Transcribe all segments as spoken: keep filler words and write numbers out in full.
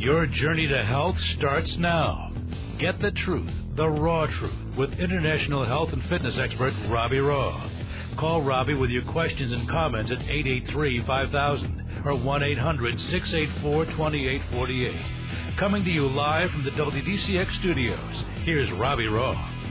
Your journey to health starts now. Get the truth, the raw truth, with international health and fitness expert Robbie Raw. Call Robbie with your questions and comments at eight eight three, five thousand or one eight hundred, six eight four, two eight four eight. Coming to you live from the W D C X studios, here's Robbie Raw.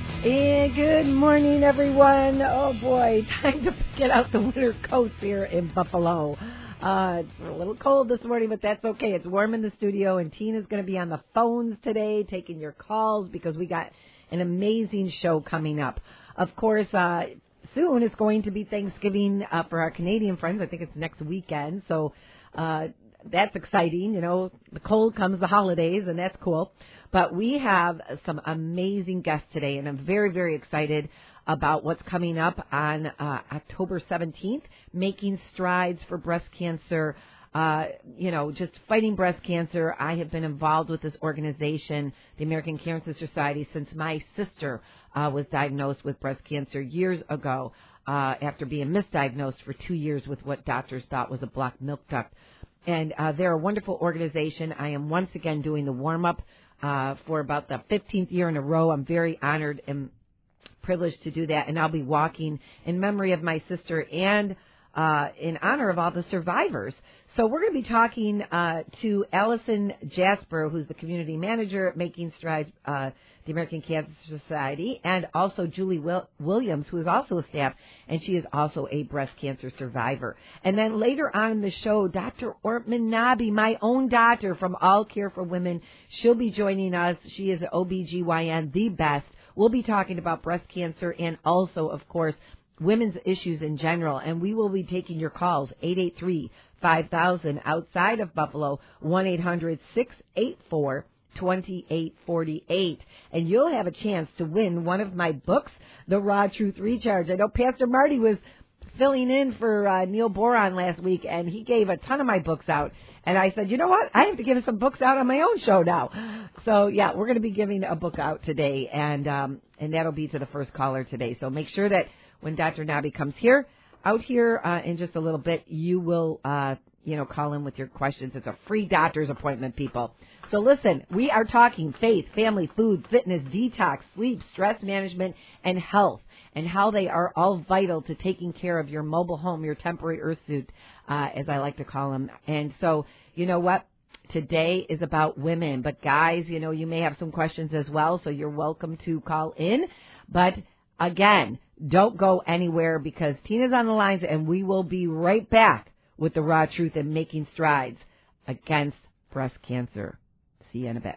And good morning, everyone. Oh, boy, time to get out the winter coats here in Buffalo. Uh, it's a little cold this morning, but that's okay. It's warm in the studio, and Tina's going to be on the phones today taking your calls because we got an amazing show coming up. Of course, uh, soon it's going to be Thanksgiving uh, for our Canadian friends. I think it's next weekend, so uh, that's exciting. You know, the cold comes the holidays, and that's cool. But we have some amazing guests today, and I'm very, very excited about what's coming up on uh, October seventeenth, Making Strides for Breast Cancer, uh, you know, just fighting breast cancer. I have been involved with this organization, the American Cancer Society, since my sister uh, was diagnosed with breast cancer years ago uh, after being misdiagnosed for two years with what doctors thought was a blocked milk duct. And uh, they're a wonderful organization. I am once again doing the warm-up uh, for about the fifteenth year in a row. I'm very honored and privileged to do that, and I'll be walking in memory of my sister and uh, in honor of all the survivors. So we're going to be talking uh, to Allison Jasper, who's the community manager at Making Strides, uh, the American Cancer Society, and also Julie Will- Williams, who is also a staff, and she is also a breast cancer survivor. And then later on in the show, Doctor Ortman Nabi, my own doctor from All Care for Women, she'll be joining us. She is an O B G Y N, the best. We'll be talking about breast cancer and also, of course, women's issues in general. And we will be taking your calls, eight eight three, five thousand, outside of Buffalo, one eight hundred, six eight four, two eight four eight. And you'll have a chance to win one of my books, The Raw Truth Recharge. I know Pastor Marty was filling in for uh, Neil Boron last week, and he gave a ton of my books out. And I said, you know what? I have to give some books out on my own show now. So, yeah, we're going to be giving a book out today, and um, and that'll be to the first caller today. So make sure that when Doctor Nabi comes here, out here uh, in just a little bit, you will, uh, you know, call in with your questions. It's a free doctor's appointment, people. So listen, we are talking faith, family, food, fitness, detox, sleep, stress management, and health, and how they are all vital to taking care of your mobile home, your temporary earth suit, uh, as I like to call them. And so, you know what? Today is about women. But guys, you know, you may have some questions as well, so you're welcome to call in. But again, don't go anywhere because Tina's on the lines, and we will be right back with the raw truth and Making Strides against breast cancer. See you in a bit.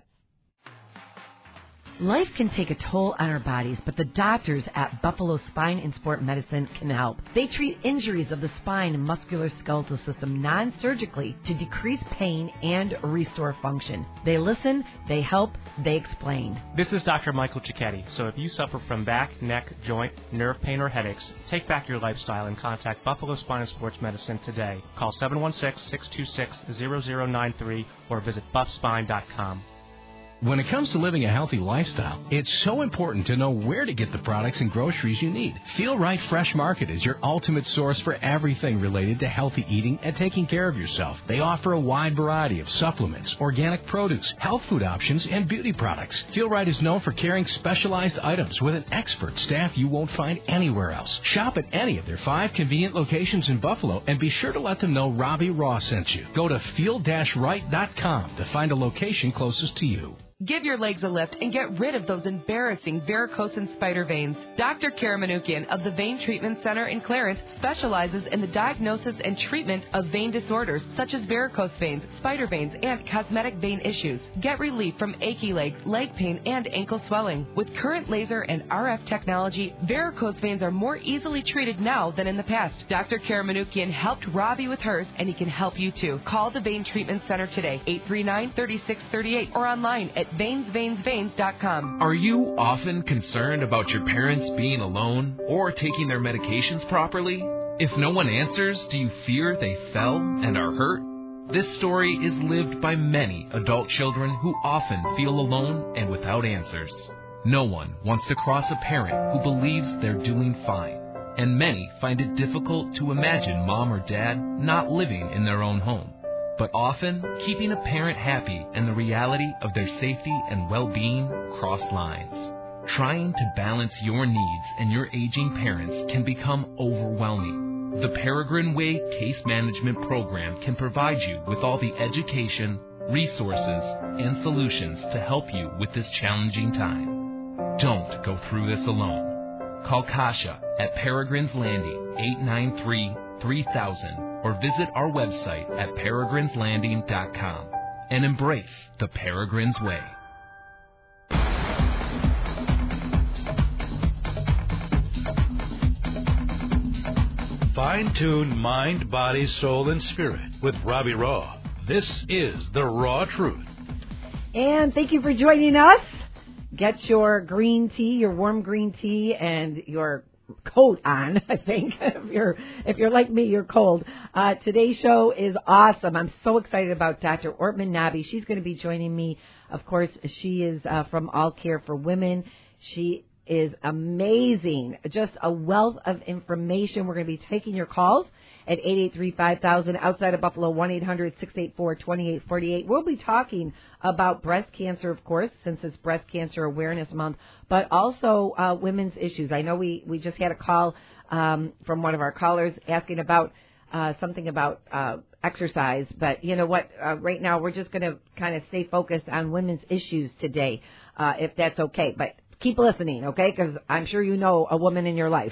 Life can take a toll on our bodies, but the doctors at Buffalo Spine and Sport Medicine can help. They treat injuries of the spine and musculoskeletal system non-surgically to decrease pain and restore function. They listen, they help, they explain. This is Doctor Michael Cicchetti. So if you suffer from back, neck, joint, nerve pain, or headaches, take back your lifestyle and contact Buffalo Spine and Sports Medicine today. Call seven one six, six two six, zero zero nine three or visit buff spine dot com. When it comes to living a healthy lifestyle, it's so important to know where to get the products and groceries you need. Feel Right Fresh Market is your ultimate source for everything related to healthy eating and taking care of yourself. They offer a wide variety of supplements, organic produce, health food options, and beauty products. Feel Right is known for carrying specialized items with an expert staff you won't find anywhere else. Shop at any of their five convenient locations in Buffalo and be sure to let them know Robbie Raw sent you. Go to feel right dot com to find a location closest to you. Give your legs a lift and get rid of those embarrassing varicose and spider veins. Doctor Kara Manukian of the Vein Treatment Center in Clarence specializes in the diagnosis and treatment of vein disorders such as varicose veins, spider veins, and cosmetic vein issues. Get relief from achy legs, leg pain, and ankle swelling. With current laser and R F technology, varicose veins are more easily treated now than in the past. Doctor Kara Manukian helped Robbie with hers, and he can help you too. Call the Vein Treatment Center today, eight three nine, three six three eight, or online at veins veins veins dot com. Are you often concerned about your parents being alone or taking their medications properly? If no one answers, do you fear they fell and are hurt? This story is lived by many adult children who often feel alone and without answers. No one wants to cross a parent who believes they're doing fine, and many find it difficult to imagine mom or dad not living in their own home. But often, keeping a parent happy and the reality of their safety and well-being cross lines. Trying to balance your needs and your aging parents can become overwhelming. The Peregrine Way Case Management Program can provide you with all the education, resources, and solutions to help you with this challenging time. Don't go through this alone. Call Kasha at Peregrine's Landing, eight nine three, three thousand, or visit our website at peregrines landing dot com and embrace the Peregrine's Way. Fine-tune mind, body, soul, and spirit with Robbie Raw. This is The Raw Truth. And thank you for joining us. Get your green tea, your warm green tea, and your coat on, I think. if you're if you're like me, you're cold. Uh, today's show is awesome. I'm so excited about Doctor Ortman Nabi. She's going to be joining me. Of course, she is uh, from All Care for Women. She is amazing. Just a wealth of information. We're going to be taking your calls at eight eight three, five thousand, outside of Buffalo, one eight hundred, six eight four, two eight four eight. We'll be talking about breast cancer, of course, since it's Breast Cancer Awareness Month, but also uh, women's issues. I know we, we just had a call um, from one of our callers asking about uh, something about uh, exercise, but you know what? Uh, right now, we're just going to kind of stay focused on women's issues today, uh, if that's okay. But keep listening, okay, because I'm sure you know a woman in your life.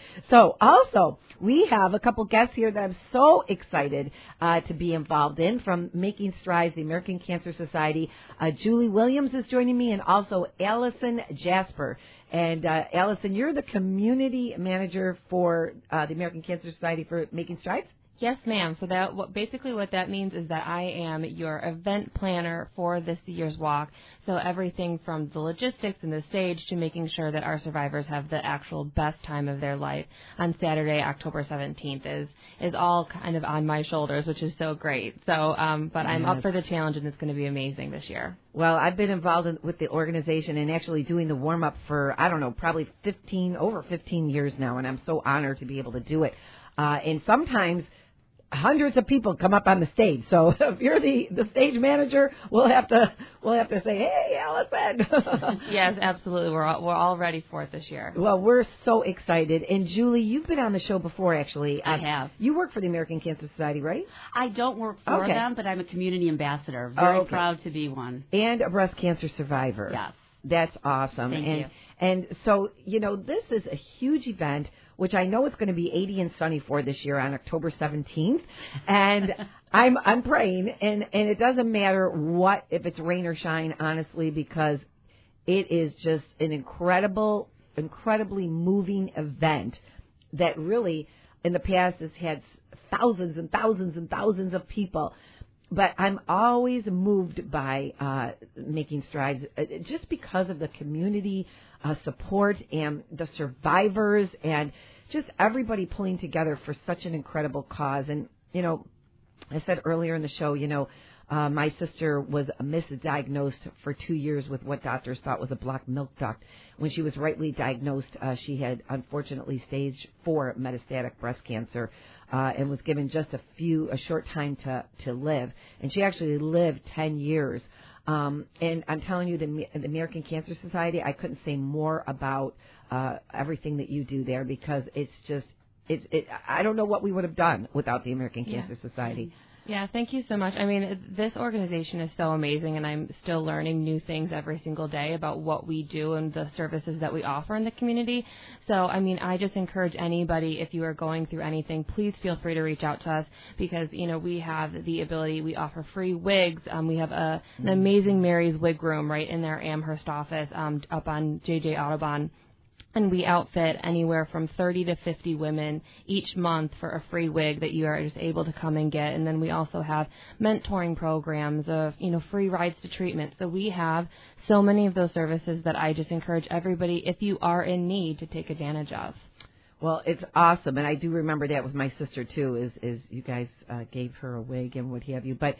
So also, we have a couple guests here that I'm so excited uh, to be involved in from Making Strides, the American Cancer Society. Uh, Julie Williams is joining me, and also Allison Jasper. And uh, Allison, you're the community manager for uh, the American Cancer Society for Making Strides? Yes, ma'am. So that what, basically what that means is that I am your event planner for this year's walk. So everything from the logistics and the stage to making sure that our survivors have the actual best time of their life on Saturday, October seventeenth, is is all kind of on my shoulders, which is so great. So, um, but I'm yes. up for the challenge, and it's going to be amazing this year. Well, I've been involved in, with the organization and actually doing the warm up for I don't know, probably fifteen over fifteen years now, and I'm so honored to be able to do it. Uh, and sometimes hundreds of people come up on the stage. So if you're the, the stage manager, we'll have to we'll have to say, hey, Allison. Yes, absolutely. We're all, we're all ready for it this year. Well, we're so excited. And Julie, you've been on the show before, actually. I uh, have. You work for the American Cancer Society, right? I don't work for okay. them, but I'm a community ambassador. Very oh, okay. proud to be one. And a breast cancer survivor. Yes. That's awesome. Thank and you. and so, you know, this is a huge event, which I know it's going to be eighty and sunny for this year on October seventeenth. And I'm I'm praying, and, and it doesn't matter what, if it's rain or shine, honestly, because it is just an incredible, incredibly moving event that really in the past has had thousands and thousands and thousands of people. But I'm always moved by uh, Making Strides uh, just because of the community uh, support and the survivors and just everybody pulling together for such an incredible cause. And, you know, I said earlier in the show, you know, uh, my sister was misdiagnosed for two years with what doctors thought was a blocked milk duct. When she was rightly diagnosed, uh, she had unfortunately stage four metastatic breast cancer. Uh, and was given just a few, a short time to, to live. And she actually lived ten years. Um, and I'm telling you, the, the American Cancer Society, I couldn't say more about uh, everything that you do there because it's just, it's, it, I don't know what we would have done without the American Cancer yeah. Society. Yeah, thank you so much. I mean, this organization is so amazing, and I'm still learning new things every single day about what we do and the services that we offer in the community. So, I mean, I just encourage anybody, if you are going through anything, please feel free to reach out to us because, you know, we have the ability, we offer free wigs. Um, we have a, an amazing Mary's wig room right in our Amherst office um, up on J J Audubon. And we outfit anywhere from thirty to fifty women each month for a free wig that you are just able to come and get. And then we also have mentoring programs of, you know, free rides to treatment. So we have so many of those services that I just encourage everybody, if you are in need, to take advantage of. Well, it's awesome, and I do remember that with my sister, too, is, is you guys uh, gave her a wig and what have you. But,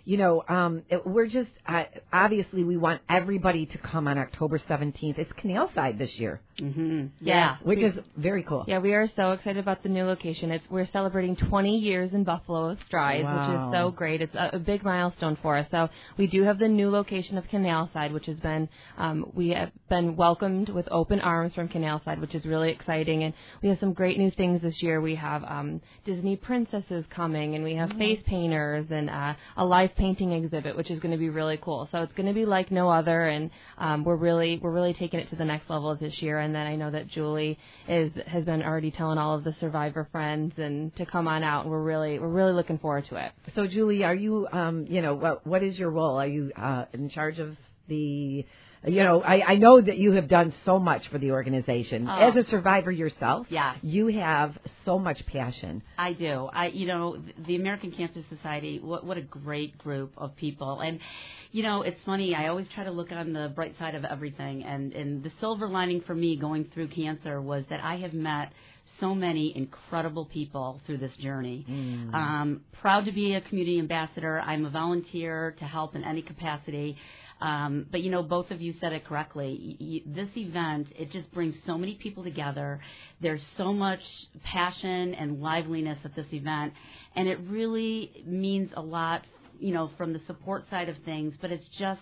you know, um, it, we're just, uh, obviously we want everybody to come on October seventeenth. It's Canal Side this year. Mm-hmm. Yeah. Which is very cool. Yeah, we are so excited about the new location. It's We're celebrating twenty years in Buffalo with Strides, Wow. which is so great. It's a, a big milestone for us. So we do have the new location of Canal Side, which has been, um, we have been welcomed with open arms from Canal Side, which is really exciting. And we have some great new things this year. We have um, Disney princesses coming, and we have mm-hmm. face painters and uh, a live painting exhibit, which is going to be really cool. So it's going to be like no other, and um, we're really we're really taking it to the next level this year. And then I know that Julie is has been already telling all of the Survivor friends and to come on out, and we're really we're really looking forward to it. So Julie, are you um, you know what what is your role? Are you uh, in charge of the You know, I, I know that you have done so much for the organization. Oh. As a survivor yourself, yeah. you have so much passion. I do. I, you know, the American Cancer Society, what, what a great group of people. And, you know, it's funny, I always try to look on the bright side of everything. And, and the silver lining for me going through cancer was that I have met so many incredible people through this journey. Mm. Um, proud to be a community ambassador. I'm a volunteer to help in any capacity. Um, but, you know, both of you said it correctly. Y- y- this event, it just brings so many people together. There's so much passion and liveliness at this event, and it really means a lot, you know, from the support side of things. But it's just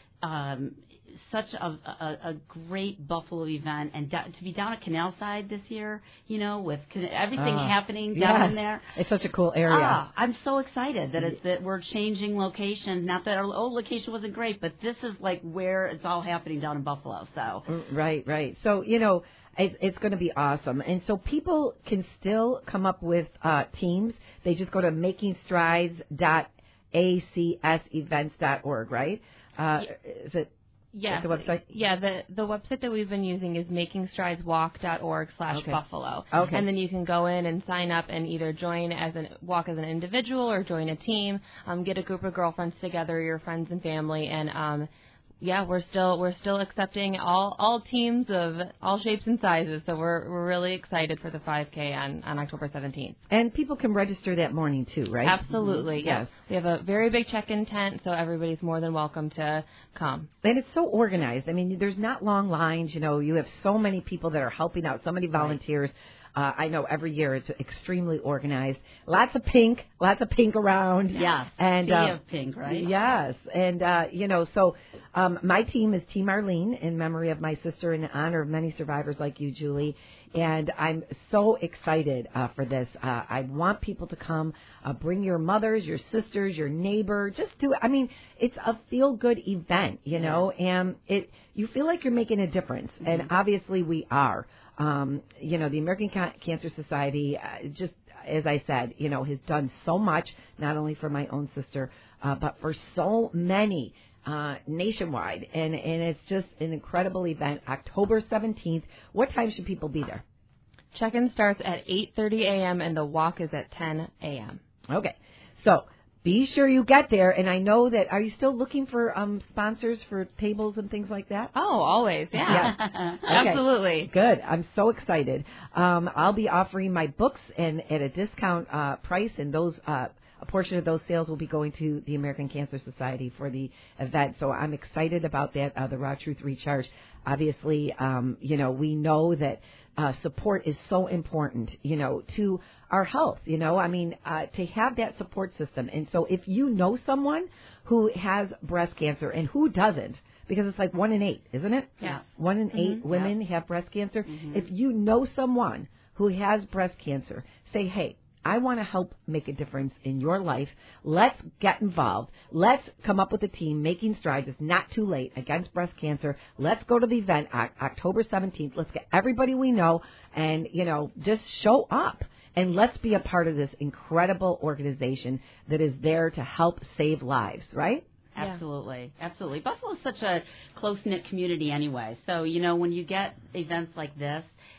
um, such a, a, a great Buffalo event, and da- to be down at Canal Side this year, you know, with everything uh, happening down yes. in there. It's such a cool area. Ah, I'm so excited that it's that we're changing locations. Not that our old location wasn't great, but this is like where it's all happening down in Buffalo. So right, right. So you know, it, it's going to be awesome, and so people can still come up with uh, teams. They just go to making strides dot a c s events dot org, right? Uh, yeah. Is it? Yes. The website? Yeah, the the website that we've been using is making strides walk dot org slash okay. Buffalo. Okay. And then you can go in and sign up and either join as an walk as an individual or join a team. Um, get a group of girlfriends together, your friends and family, and um, yeah, we're still we're still accepting all, all teams of all shapes and sizes. So we're we're really excited for the five K on, on October seventeenth. And people can register that morning too, right? Absolutely. Mm-hmm. Yes. We have a very big check-in tent, so everybody's more than welcome to come. And it's so organized. I mean, there's not long lines. You know, you have so many people that are helping out, so many volunteers. Right. Uh, I know every year it's extremely organized. Lots of pink, lots of pink around. Yes, and sea uh, of pink, right? Yes, and uh, you know, so um, my team is Team Arlene in memory of my sister, in honor of many survivors like you, Julie. And I'm so excited uh, for this. Uh, I want people to come. Uh, bring your mothers, your sisters, your neighbor. Just do it. I mean, it's a feel-good event, you know, and it you feel like you're making a difference, mm-hmm. and obviously we are. Um, you know, the American Ca- Cancer Society, uh, just as I said, you know, has done so much, not only for my own sister, uh, but for so many uh, nationwide. And, and it's just an incredible event. October seventeenth. What time should people be there? Check-in starts at eight thirty a.m. and the walk is at ten a.m. Okay. So be sure you get there. And I know that, are you still looking for um, sponsors for tables and things like that? Oh, always. Yeah. yeah. Okay. Absolutely. Good. I'm so excited. Um, I'll be offering my books and at a discount uh, price, and those uh, a portion of those sales will be going to the American Cancer Society for the event. So I'm excited about that. Uh, the Raw Truth Recharge. Obviously, um, you know, we know that uh, support is so important, you know, to our health, you know, I mean, uh, to have that support system. And so if you know someone who has breast cancer, and who doesn't, because it's like one in eight, isn't it? Yeah. One in eight mm-hmm. women yeah. have breast cancer. Mm-hmm. If you know someone who has breast cancer, say, hey, I want to help make a difference in your life. Let's get involved. Let's come up with a team. Making Strides is not too late against breast cancer. Let's go to the event October seventeenth. Let's get everybody we know and, you know, just show up. And let's be a part of this incredible organization that is there to help save lives, right? Absolutely. Absolutely. Buffalo is such a close-knit community anyway. So, you know, when you get events like this,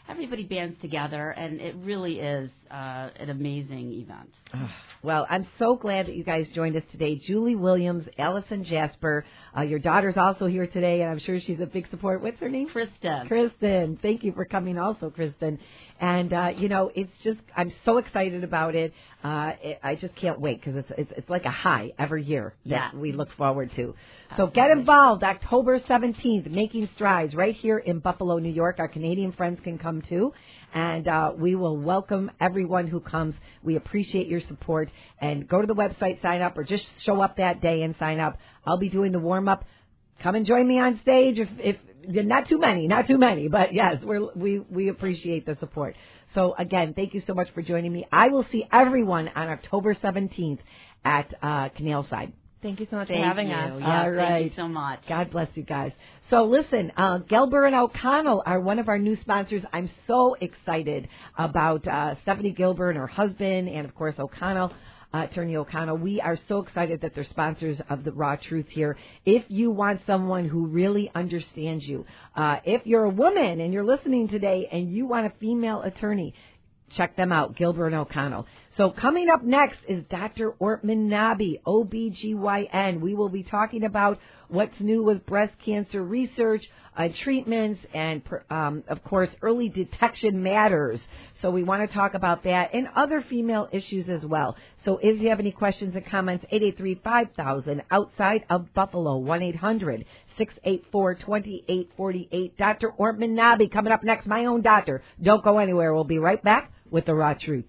everybody bands together, and it really is uh, an amazing event. Well, I'm so glad that you guys joined us today. Julie Williams, Allison Jasper. Uh, your daughter's also here today, and I'm sure she's a big support. What's her name? Kristen. Kristen. Thank you for coming also, Kristen. And, uh, you know, it's just, I'm so excited about it. Uh, it I just can't wait because it's, it's it's like a high every year that yeah. we look forward to. So Absolutely. get involved October seventeenth, Making Strides, right here in Buffalo, New York. Our Canadian friends can come too. And uh, we will welcome everyone who comes. We appreciate your support. And go to the website, sign up, or just show up that day and sign up. I'll be doing the warm-up. Come and join me on stage if, if not too many, not too many, but yes, we're, we we appreciate the support. So again, thank you so much for joining me. I will see everyone on October seventeenth at uh, Canal Side. Thank you so much thank for having you. us. Yes, All right. Thank you so much. God bless you guys. So listen, uh, Gelber and O'Connell are one of our new sponsors. I'm so excited about uh, Stephanie Gilbert and her husband, and of course O'Connell. Uh, Attorney O'Connell, we are so excited that they're sponsors of the Raw Truth here. If you want someone who really understands you, uh, if you're a woman and you're listening today and you want a female attorney, check them out, Gilbert and O'Connell. So coming up next is Doctor Ortman Nabi, O B G Y N. We will be talking about what's new with breast cancer research, uh, treatments, and, um, of course, early detection matters. So we want to talk about that and other female issues as well. So if you have any questions and comments, eight eight three, five thousand, outside of Buffalo, one eight hundred, six eight four, two eight four eight. Doctor Ortman Nabi coming up next, my own doctor. Don't go anywhere. We'll be right back with the Raw Truth.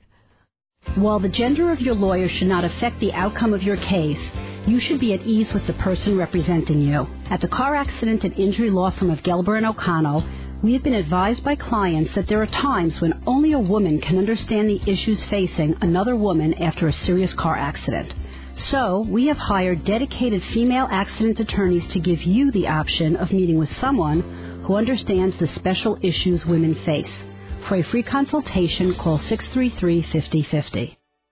While the gender of your lawyer should not affect the outcome of your case, you should be at ease with the person representing you. At the Car Accident and Injury Law Firm of Gelber and O'Connell, we have been advised by clients that there are times when only a woman can understand the issues facing another woman after a serious car accident. So, we have hired dedicated female accident attorneys to give you the option of meeting with someone who understands the special issues women face. For a free consultation, call six three three, five zero five zero.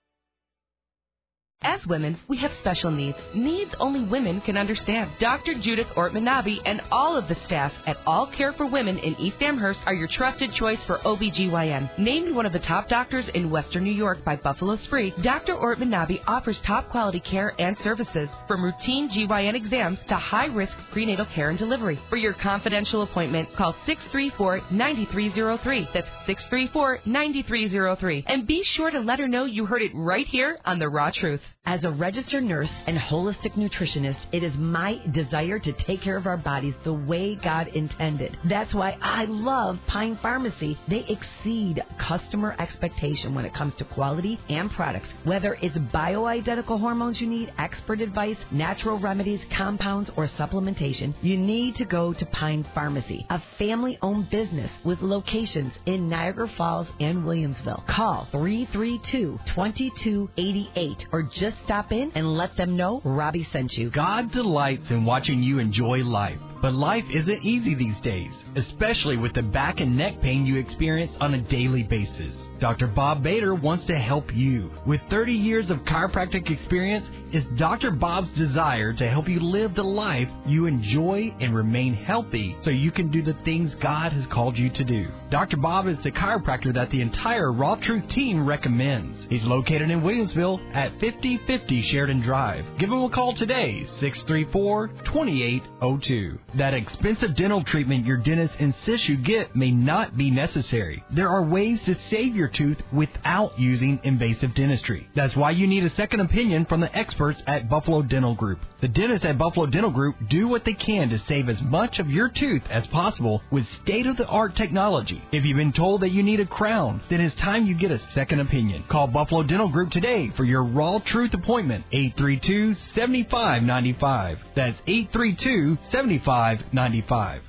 As women, we have special needs, needs only women can understand. Doctor Judith Ortman Nabi and all of the staff at All Care for Women in East Amherst are your trusted choice for O B G Y N. Named one of the top doctors in Western New York by Buffalo Spree, Doctor Ortman Nabi offers top quality care and services, from routine G Y N exams to high-risk prenatal care and delivery. For your confidential appointment, call six three four, nine three zero three. That's six three four, nine three zero three. And be sure to let her know you heard it right here on The Raw Truth. As a registered nurse and holistic nutritionist, it is my desire to take care of our bodies the way God intended. That's why I love Pine Pharmacy. They exceed customer expectation when it comes to quality and products. Whether it's bioidentical hormones you need, expert advice, natural remedies, compounds, or supplementation, you need to go to Pine Pharmacy, a family-owned business with locations in Niagara Falls and Williamsville. Call three three two, two two eight eight or just stop in and let them know Robbie sent you. God delights in watching you enjoy life. But life isn't easy these days, especially with the back and neck pain you experience on a daily basis. Doctor Bob Bader wants to help you. With thirty years of chiropractic experience, it's Doctor Bob's desire to help you live the life you enjoy and remain healthy so you can do the things God has called you to do. Doctor Bob is the chiropractor that the entire Raw Truth team recommends. He's located in Williamsville at fifty fifty Sheridan Drive. Give him a call today, six three four, two eight zero two. That expensive dental treatment your dentist insists you get may not be necessary. There are ways to save your tooth without using invasive dentistry. That's why you need a second opinion from the experts at Buffalo Dental Group. The dentists at Buffalo Dental Group do what they can to save as much of your tooth as possible with state-of-the-art technology. If you've been told that you need a crown, then it's time you get a second opinion. Call Buffalo Dental Group today for your Raw Truth appointment, eight three two, seven five nine five. That's eight three two, seven five nine five.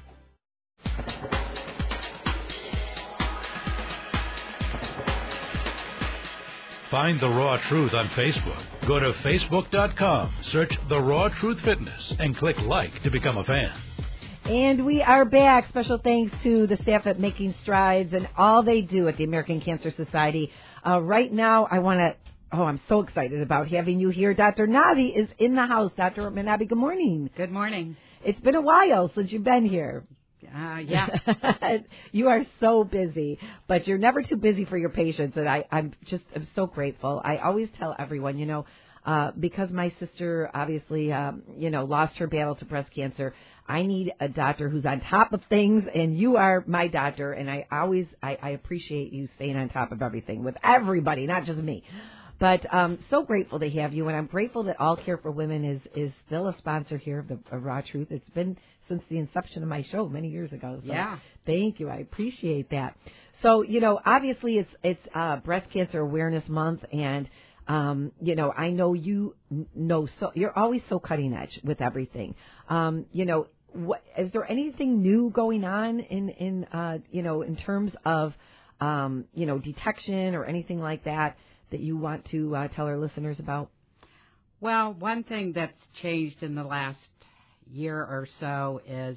Find The Raw Truth on Facebook. Go to facebook dot com, search The Raw Truth Fitness, and click like to become a fan. And we are back. Special thanks to the staff at Making Strides and all they do at the American Cancer Society. Uh, right now, I want to, oh, I'm so excited about having you here. Doctor Nabi is in the house. Doctor Nabi, good morning. Good morning. It's been a while since you've been here. Yeah, Uh, yeah. You are so busy, but you're never too busy for your patients, and I, I'm just I'm so grateful. I always tell everyone, you know, uh, because my sister obviously, um, you know, lost her battle to breast cancer, I need a doctor who's on top of things, and you are my doctor, and I always, I, I appreciate you staying on top of everything with everybody, not just me. But um, so grateful to have you, and I'm grateful that All Care for Women is, is still a sponsor here of the of Raw Truth. It's been since the inception of my show many years ago. So yeah. Thank you. I appreciate that. So, you know, obviously it's it's uh, Breast Cancer Awareness Month, and, um, you know, I know you know, so you're always so cutting edge with everything. Um, you know, what, is there anything new going on in, in uh, you know, in terms of, um, you know, detection or anything like that that you want to uh, tell our listeners about? Well, one thing that's changed in the last year or so is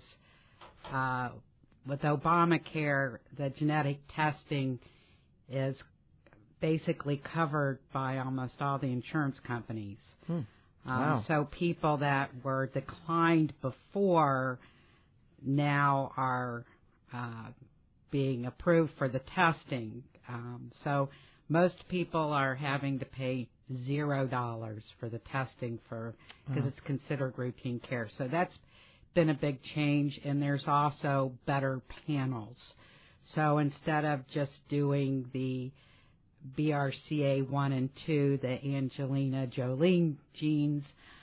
uh, with Obamacare, the genetic testing is basically covered by almost all the insurance companies. Hmm. Wow. Um, so people that were declined before now are uh, being approved for the testing. Um, so most people are having to pay zero dollars for the testing for because oh. it's considered routine care. So that's been a big change, and there's also better panels. So instead of just doing the B R C A one and two, the Angelina Jolie genes,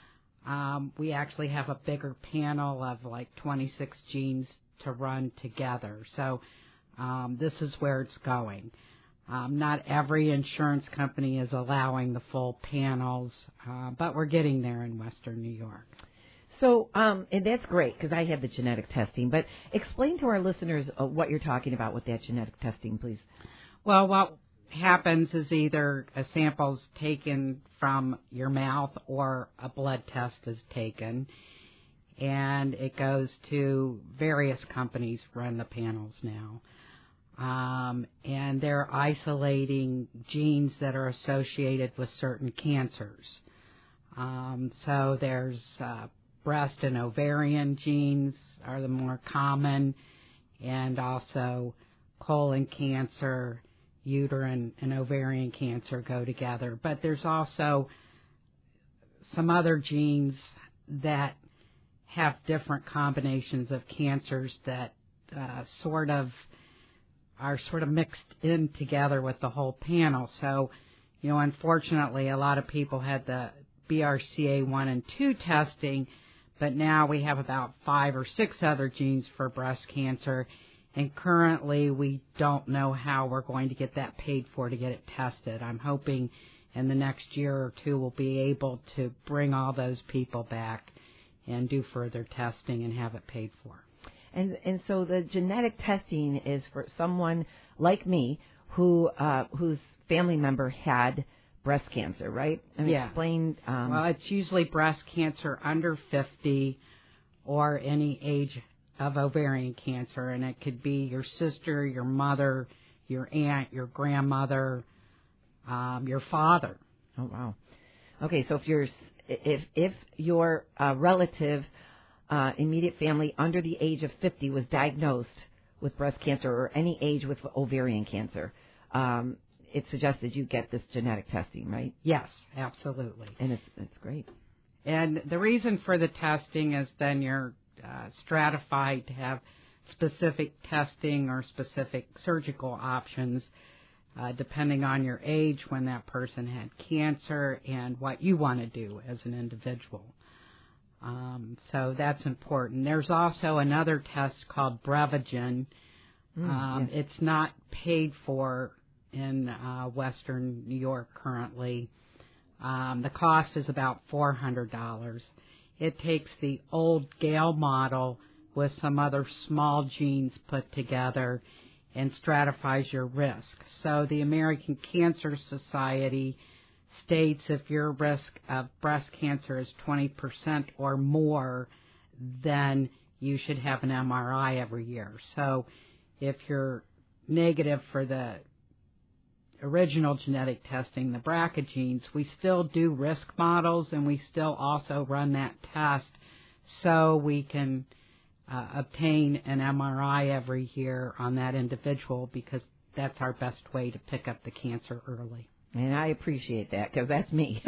um, we actually have a bigger panel of like twenty-six genes to run together. So um, this is where it's going. Um, not every insurance company is allowing the full panels, uh, but we're getting there in Western New York. So, um, and that's great because I have the genetic testing, but explain to our listeners uh, what you're talking about with that genetic testing, please. Well, what happens is either a sample's taken from your mouth or a blood test is taken, and it goes to various companies run the panels now. Um, and they're isolating genes that are associated with certain cancers. Um, so there's uh, breast and ovarian genes are the more common, and also colon cancer, uterine and ovarian cancer go together. But there's also some other genes that have different combinations of cancers that uh, sort of are sort of mixed in together with the whole panel. So, you know, unfortunately, a lot of people had the B R C A one and two testing, but now we have about five or six other genes for breast cancer, and currently we don't know how we're going to get that paid for to get it tested. I'm hoping in the next year or two we'll be able to bring all those people back and do further testing and have it paid for. And and so the genetic testing is for someone like me who uh, whose family member had breast cancer, right? And yeah. Explain. Um, well, it's usually breast cancer under fifty or any age of ovarian cancer, and it could be your sister, your mother, your aunt, your grandmother, um, your father. Oh wow. Okay, so if you're if if your uh, relative. Uh, immediate family under the age of fifty was diagnosed with breast cancer or any age with ovarian cancer, um, it's suggested you get this genetic testing, right? Yes, absolutely. And it's it's great. And the reason for the testing is then you're uh, stratified to have specific testing or specific surgical options uh, depending on your age, when that person had cancer, and what you want to do as an individual. Um, so that's important. There's also another test called Brevigen. Mm, um, yes. It's not paid for in uh, Western New York currently. Um, the cost is about four hundred dollars. It takes the old Gale model with some other small genes put together and stratifies your risk. So the American Cancer Society states if your risk of breast cancer is twenty percent or more, then you should have an M R I every year. So if you're negative for the original genetic testing, the B R C A genes, we still do risk models, and we still also run that test so we can uh, obtain an M R I every year on that individual because that's our best way to pick up the cancer early. And I appreciate that because that's me.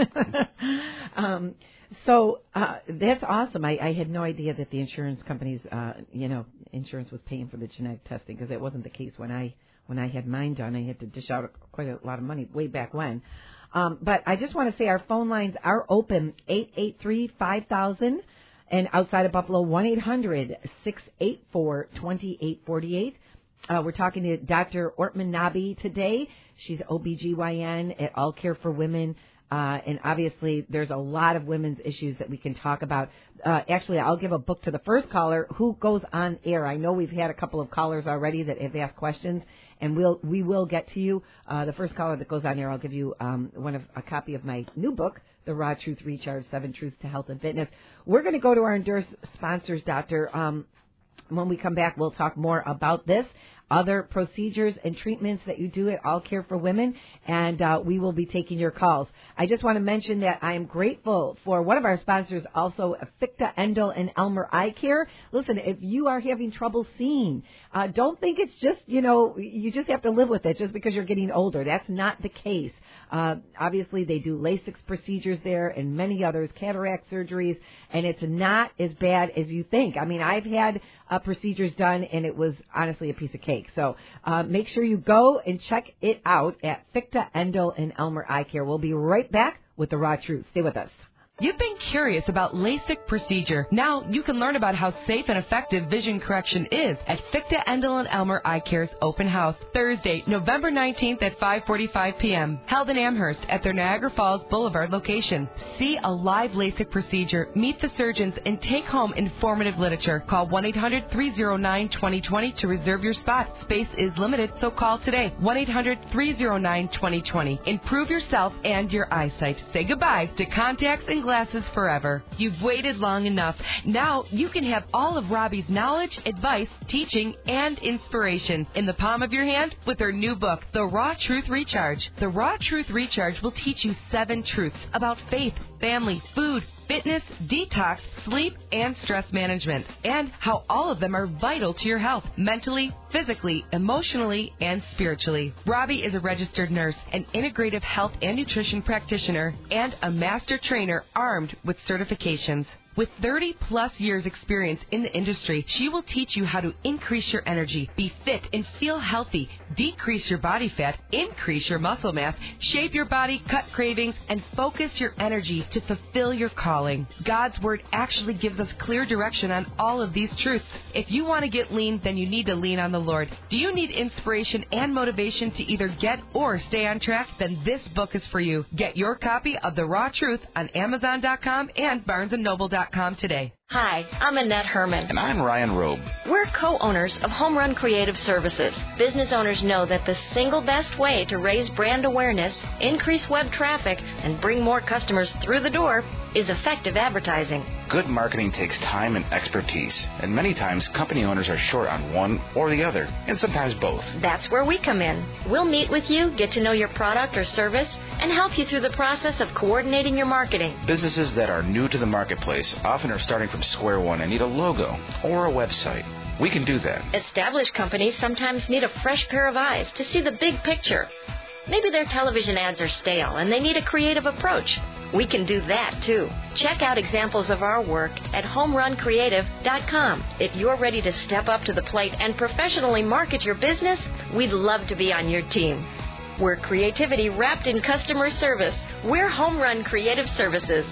um, so uh, that's awesome. I, I had no idea that the insurance companies, uh, you know, insurance was paying for the genetic testing because that wasn't the case when I when I had mine done. I had to dish out quite a lot of money way back when. Um, but I just want to say our phone lines are open, eight eight three, five thousand, and outside of Buffalo, one eight hundred, six eight four, two eight four eight. Uh, we're talking to Doctor Ortman Nabi today. She's O B G Y N at All Care for Women. Uh, and obviously, there's a lot of women's issues that we can talk about. Uh, actually, I'll give a book to the first caller who goes on air. I know we've had a couple of callers already that have asked questions, and we'll, we will get to you. Uh, the first caller that goes on air, I'll give you um, one of a copy of my new book, The Raw Truth Recharge, Seven Truths to Health and Fitness. We're going to go to our endorsed sponsors, Doctor. Um, when we come back, we'll talk more about this, other procedures and treatments that you do at All Care for Women, and uh, we will be taking your calls. I just want to mention that I am grateful for one of our sponsors, also Ficta Endo and Elmer Eye Care. Listen, if you are having trouble seeing, uh, don't think it's just, you know, you just have to live with it just because you're getting older. That's not the case. Uh, obviously, they do LASIK procedures there and many others, cataract surgeries, and it's not as bad as you think. I mean, I've had uh, procedures done, and it was honestly a piece of cake. So uh, make sure you go and check it out at Ficta Endo and Elmer Eye Care. We'll be right back with The Raw Truth. Stay with us. You've been curious about LASIK procedure. Now you can learn about how safe and effective vision correction is at Ficta Endo and Elmer Eye Care's open house, Thursday, November nineteenth at five forty-five p.m. Held in Amherst at their Niagara Falls Boulevard location. See a live LASIK procedure, meet the surgeons, and take home informative literature. Call one eight hundred, three oh nine, two oh two oh to reserve your spot. Space is limited, so call today. one eight hundred, three oh nine, two oh two oh. Improve yourself and your eyesight. Say goodbye to contacts and glasses forever. You've waited long enough. Now you can have all of Robbie's knowledge, advice, teaching, and inspiration in the palm of your hand with her new book, The Raw Truth Recharge. The Raw Truth Recharge will teach you seven truths about faith, family, food, fitness, detox, sleep, and stress management, and how all of them are vital to your health, mentally, physically, emotionally, and spiritually. Robbie is a registered nurse, an integrative health and nutrition practitioner, and a master trainer armed with certifications. With thirty plus years experience in the industry, she will teach you how to increase your energy, be fit and feel healthy, decrease your body fat, increase your muscle mass, shape your body, cut cravings, and focus your energy to fulfill your calling. God's Word actually gives us clear direction on all of these truths. If you want to get lean, then you need to lean on the Lord. Do you need inspiration and motivation to either get or stay on track? Then this book is for you. Get your copy of The Raw Truth on Amazon dot com and Barnes and Noble dot com today. Hi, I'm Annette Herman. And I'm Ryan Robe. We're co-owners of Home Run Creative Services. Business owners know that the single best way to raise brand awareness, increase web traffic, and bring more customers through the door is effective advertising. Good marketing takes time and expertise, and many times company owners are short on one or the other, and sometimes both. That's where we come in. We'll meet with you, get to know your product or service, and help you through the process of coordinating your marketing. Businesses that are new to the marketplace often are starting from square one and need a logo or a website. We can do that. Established companies sometimes need a fresh pair of eyes to see the big picture. Maybe their television ads are stale and they need a creative approach. We can do that, too. Check out examples of our work at home run creative dot com. If you're ready to step up to the plate and professionally market your business, we'd love to be on your team. We're creativity wrapped in customer service. We're Home Run Creative Services.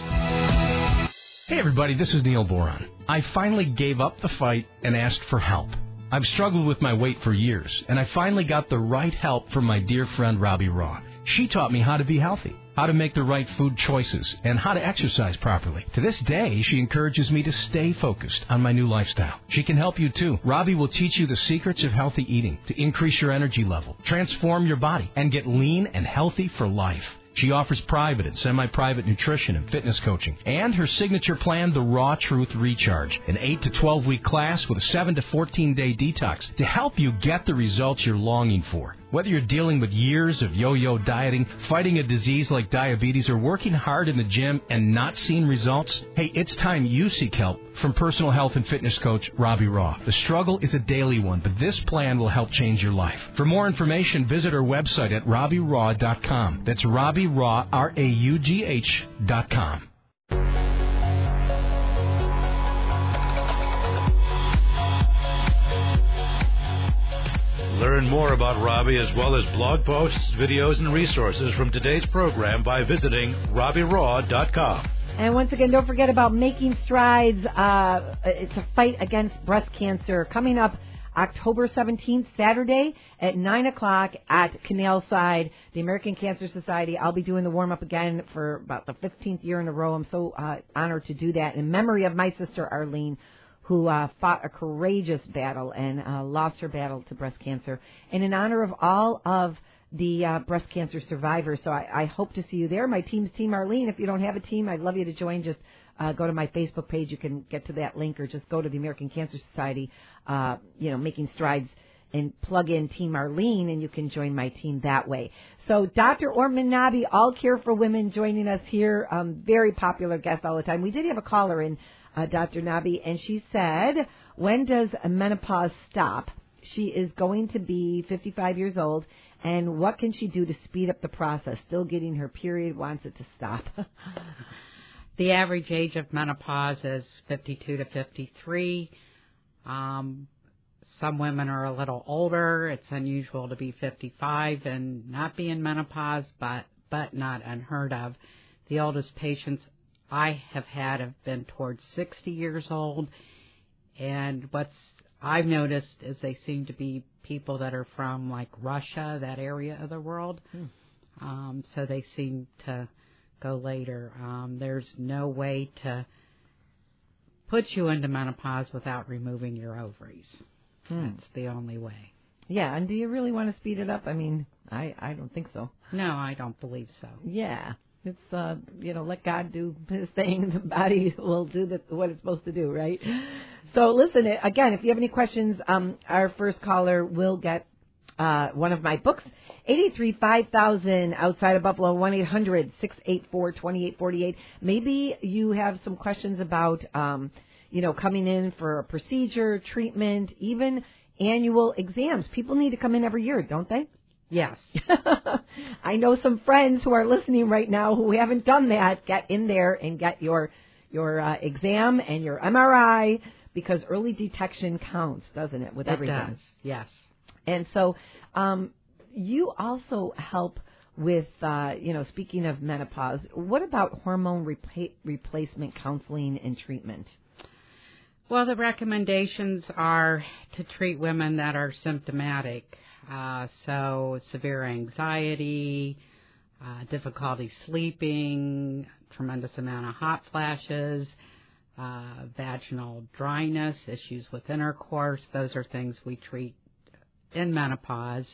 Hey, everybody, this is Neil Boron. I finally gave up the fight and asked for help. I've struggled with my weight for years, and I finally got the right help from my dear friend Robbie Raw. She taught me how to be healthy, how to make the right food choices, and how to exercise properly. To this day, she encourages me to stay focused on my new lifestyle. She can help you, too. Robbie will teach you the secrets of healthy eating to increase your energy level, transform your body, and get lean and healthy for life. She offers private and semi-private nutrition and fitness coaching, and her signature plan, The Raw Truth Recharge, an eight to twelve week class with a seven to fourteen day detox to help you get the results you're longing for. Whether you're dealing with years of yo-yo dieting, fighting a disease like diabetes, or working hard in the gym and not seeing results, hey, it's time you seek help from personal health and fitness coach Robbie Raw. The struggle is a daily one, but this plan will help change your life. For more information, visit our website at robbie raw dot com. That's Robbie Raw, R A U G H dot com. Learn more about Robbie as well as blog posts, videos, and resources from today's program by visiting robbie raw dot com. And once again, don't forget about Making Strides. Uh, it's a fight against breast cancer coming up October seventeenth, Saturday at nine o'clock at Canal Side, the American Cancer Society. I'll be doing the warm-up again for about the fifteenth year in a row. I'm so uh, honored to do that in memory of my sister Arlene, who uh, fought a courageous battle and uh, lost her battle to breast cancer, and in honor of all of the uh, breast cancer survivors. So I, I hope to see you there. My team's Team Arlene. If you don't have a team, I'd love you to join. Just uh, go to my Facebook page. You can get to that link, or just go to the American Cancer Society, uh, you know, Making Strides, and plug in Team Arlene, and you can join my team that way. So Doctor Ortman Nabi, All Cure for Women, joining us here. Um, very popular guest all the time. We did have a caller in, Uh, Doctor Nabi, and she said, when does a menopause stop? She is going to be fifty-five years old, and what can she do to speed up the process? Still getting her period, wants it to stop. The average age of menopause is fifty-two to fifty-three. Um, some women are a little older. It's unusual to be fifty-five and not be in menopause, but, but not unheard of. The oldest patients I have had have been towards sixty years old, and what's I've noticed is they seem to be people that are from like Russia, that area of the world. Hmm. Um, so they seem to go later. Um, there's no way to put you into menopause without removing your ovaries. Hmm. That's the only way. Yeah, and do you really want to speed it up? I mean, I, I don't think so. No, I don't believe so. Yeah. It's, uh, you know, let God do his thing. The body will do the, what it's supposed to do, right? So listen, again, if you have any questions, um, our first caller will get uh, one of my books, eight eight three, five thousand, outside of Buffalo, one eight hundred, six eight four, two eight four eight. Maybe you have some questions about, um, you know, coming in for a procedure, treatment, even annual exams. People need to come in every year, don't they? Yes. I know some friends who are listening right now who haven't done that. Get in there and get your your uh, exam and your M R I, because early detection counts, doesn't it, with it everything? It does, yes. And so um, you also help with, uh, you know, speaking of menopause, what about hormone repa- replacement counseling and treatment? Well, the recommendations are to treat women that are symptomatic. Uh, so severe anxiety, uh, difficulty sleeping, tremendous amount of hot flashes, uh, vaginal dryness, issues with intercourse. Those are things we treat in menopause.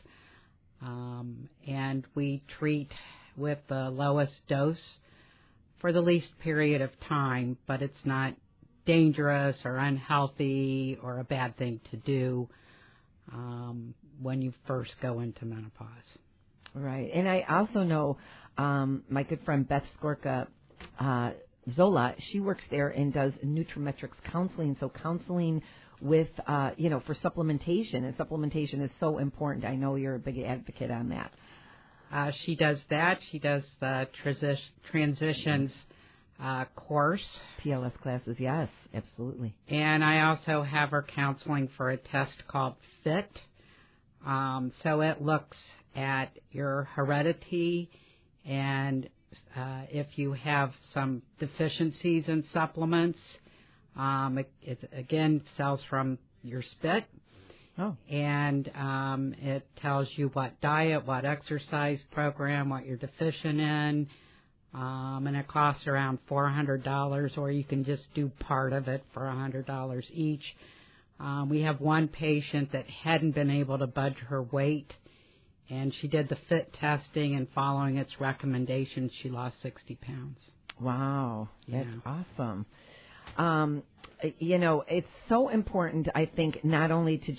Um, and we treat with the lowest dose for the least period of time, but it's not dangerous or unhealthy or a bad thing to do um, when you first go into menopause. Right. And I also know um, my good friend Beth Skorka uh, Zola, she works there and does Nutrimetrics counseling. So counseling with, uh, you know, for supplementation. And supplementation is so important. I know you're a big advocate on that. Uh, she does that. She does the transi- transitions uh, course. P L S classes, yes, absolutely. And I also have her counseling for a test called FIT. Um, so it looks at your heredity and uh, if you have some deficiencies in supplements. Um, it, it again sells from your spit. Oh. And um, it tells you what diet, what exercise program, what you're deficient in. Um, and it costs around four hundred dollars, or you can just do part of it for one hundred dollars each. Um, we have one patient that hadn't been able to budge her weight, and she did the FIT testing, and following its recommendations, she lost sixty pounds. Wow, that's yeah. awesome. Um, you know, it's so important, I think, not only to just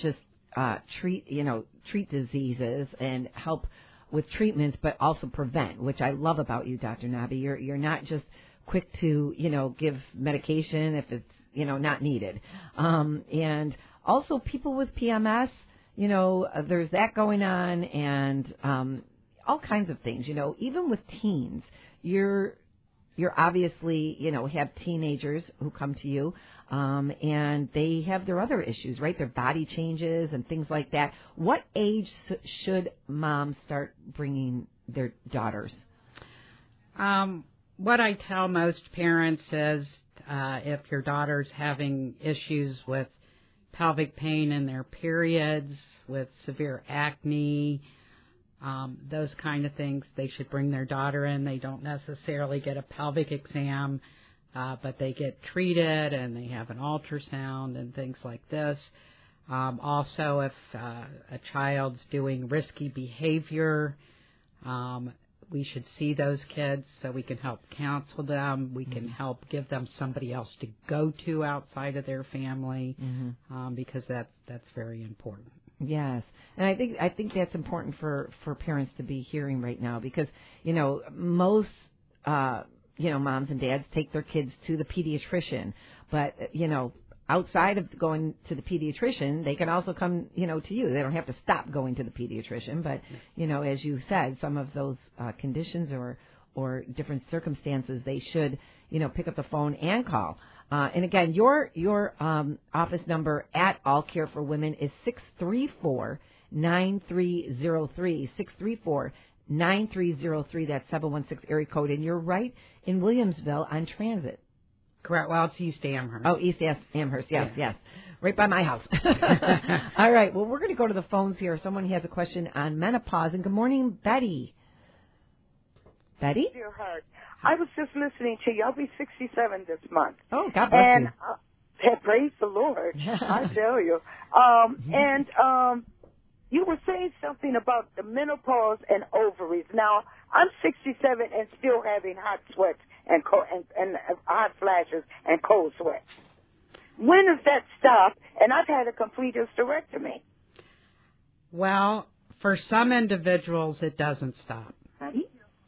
uh, treat, you know, treat diseases and help with treatments, but also prevent, which I love about you, Doctor Nabi. You're you're not just quick to, you know, give medication if it's, you know, not needed. Um, and also people with P M S, you know, uh, there's that going on, and um, all kinds of things. You know, even with teens, you're you're obviously, you know, have teenagers who come to you, um, and they have their other issues, right? Their body changes and things like that. What age should moms start bringing their daughters? Um, what I tell most parents is uh, if your daughter's having issues with pelvic pain in their periods, with severe acne, um, those kind of things, they should bring their daughter in. They don't necessarily get a pelvic exam, uh, but they get treated and they have an ultrasound and things like this. Um, also, if uh, a child's doing risky behavior, um, we should see those kids so we can help counsel them. We can help give them somebody else to go to outside of their family, mm-hmm. um, because that's that's very important. Yes, and I think I think that's important for, for parents to be hearing right now, because you know most uh, you know moms and dads take their kids to the pediatrician, but you know. Outside of going to the pediatrician, they can also come, you know, to you. They don't have to stop going to the pediatrician. But, you know, as you said, some of those uh, conditions or or different circumstances, they should, you know, pick up the phone and call. Uh, and again, your your um, office number at All Care for Women is six three four, nine three zero three, six three four, nine three zero three. That's seven one six area code. And you're right in Williamsville on Transit. Correct. Well, it's East Amherst. Oh, East Amherst. Yes, yeah. yes. Right by my house. All right. Well, we're going to go to the phones here. Someone has a question on menopause. And good morning, Betty. Betty? Dear heart, I was just listening to you. I'll be sixty-seven this month. Oh, God bless and, you. Uh, praise the Lord. I tell you. Um, and um, you were saying something about the menopause and ovaries. Now, I'm sixty-seven and still having hot sweats. And, cold, and, and hot flashes and cold sweats. When does that stop? And I've had a complete hysterectomy. Well, for some individuals, it doesn't stop. Right.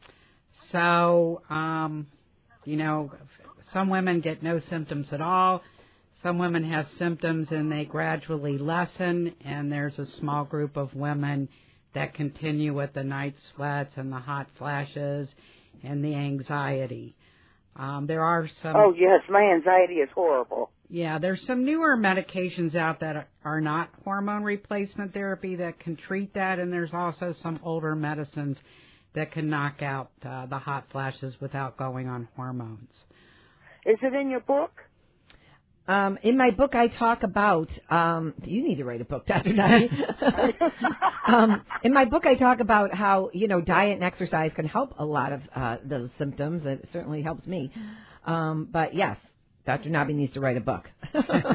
So, um, you know, some women get no symptoms at all. Some women have symptoms and they gradually lessen. And there's a small group of women that continue with the night sweats and the hot flashes and the anxiety. Um, there are some. Oh, yes, my anxiety is horrible. Yeah, there's some newer medications out that are not hormone replacement therapy that can treat that, and there's also some older medicines that can knock out uh, the hot flashes without going on hormones. Is it in your book? Um, in my book, I talk about, um, you need to write a book, Doctor Nabi. um, in my book, I talk about how, you know, diet and exercise can help a lot of uh, those symptoms. It certainly helps me. Um, but, yes, Doctor Nabi needs to write a book. Betty.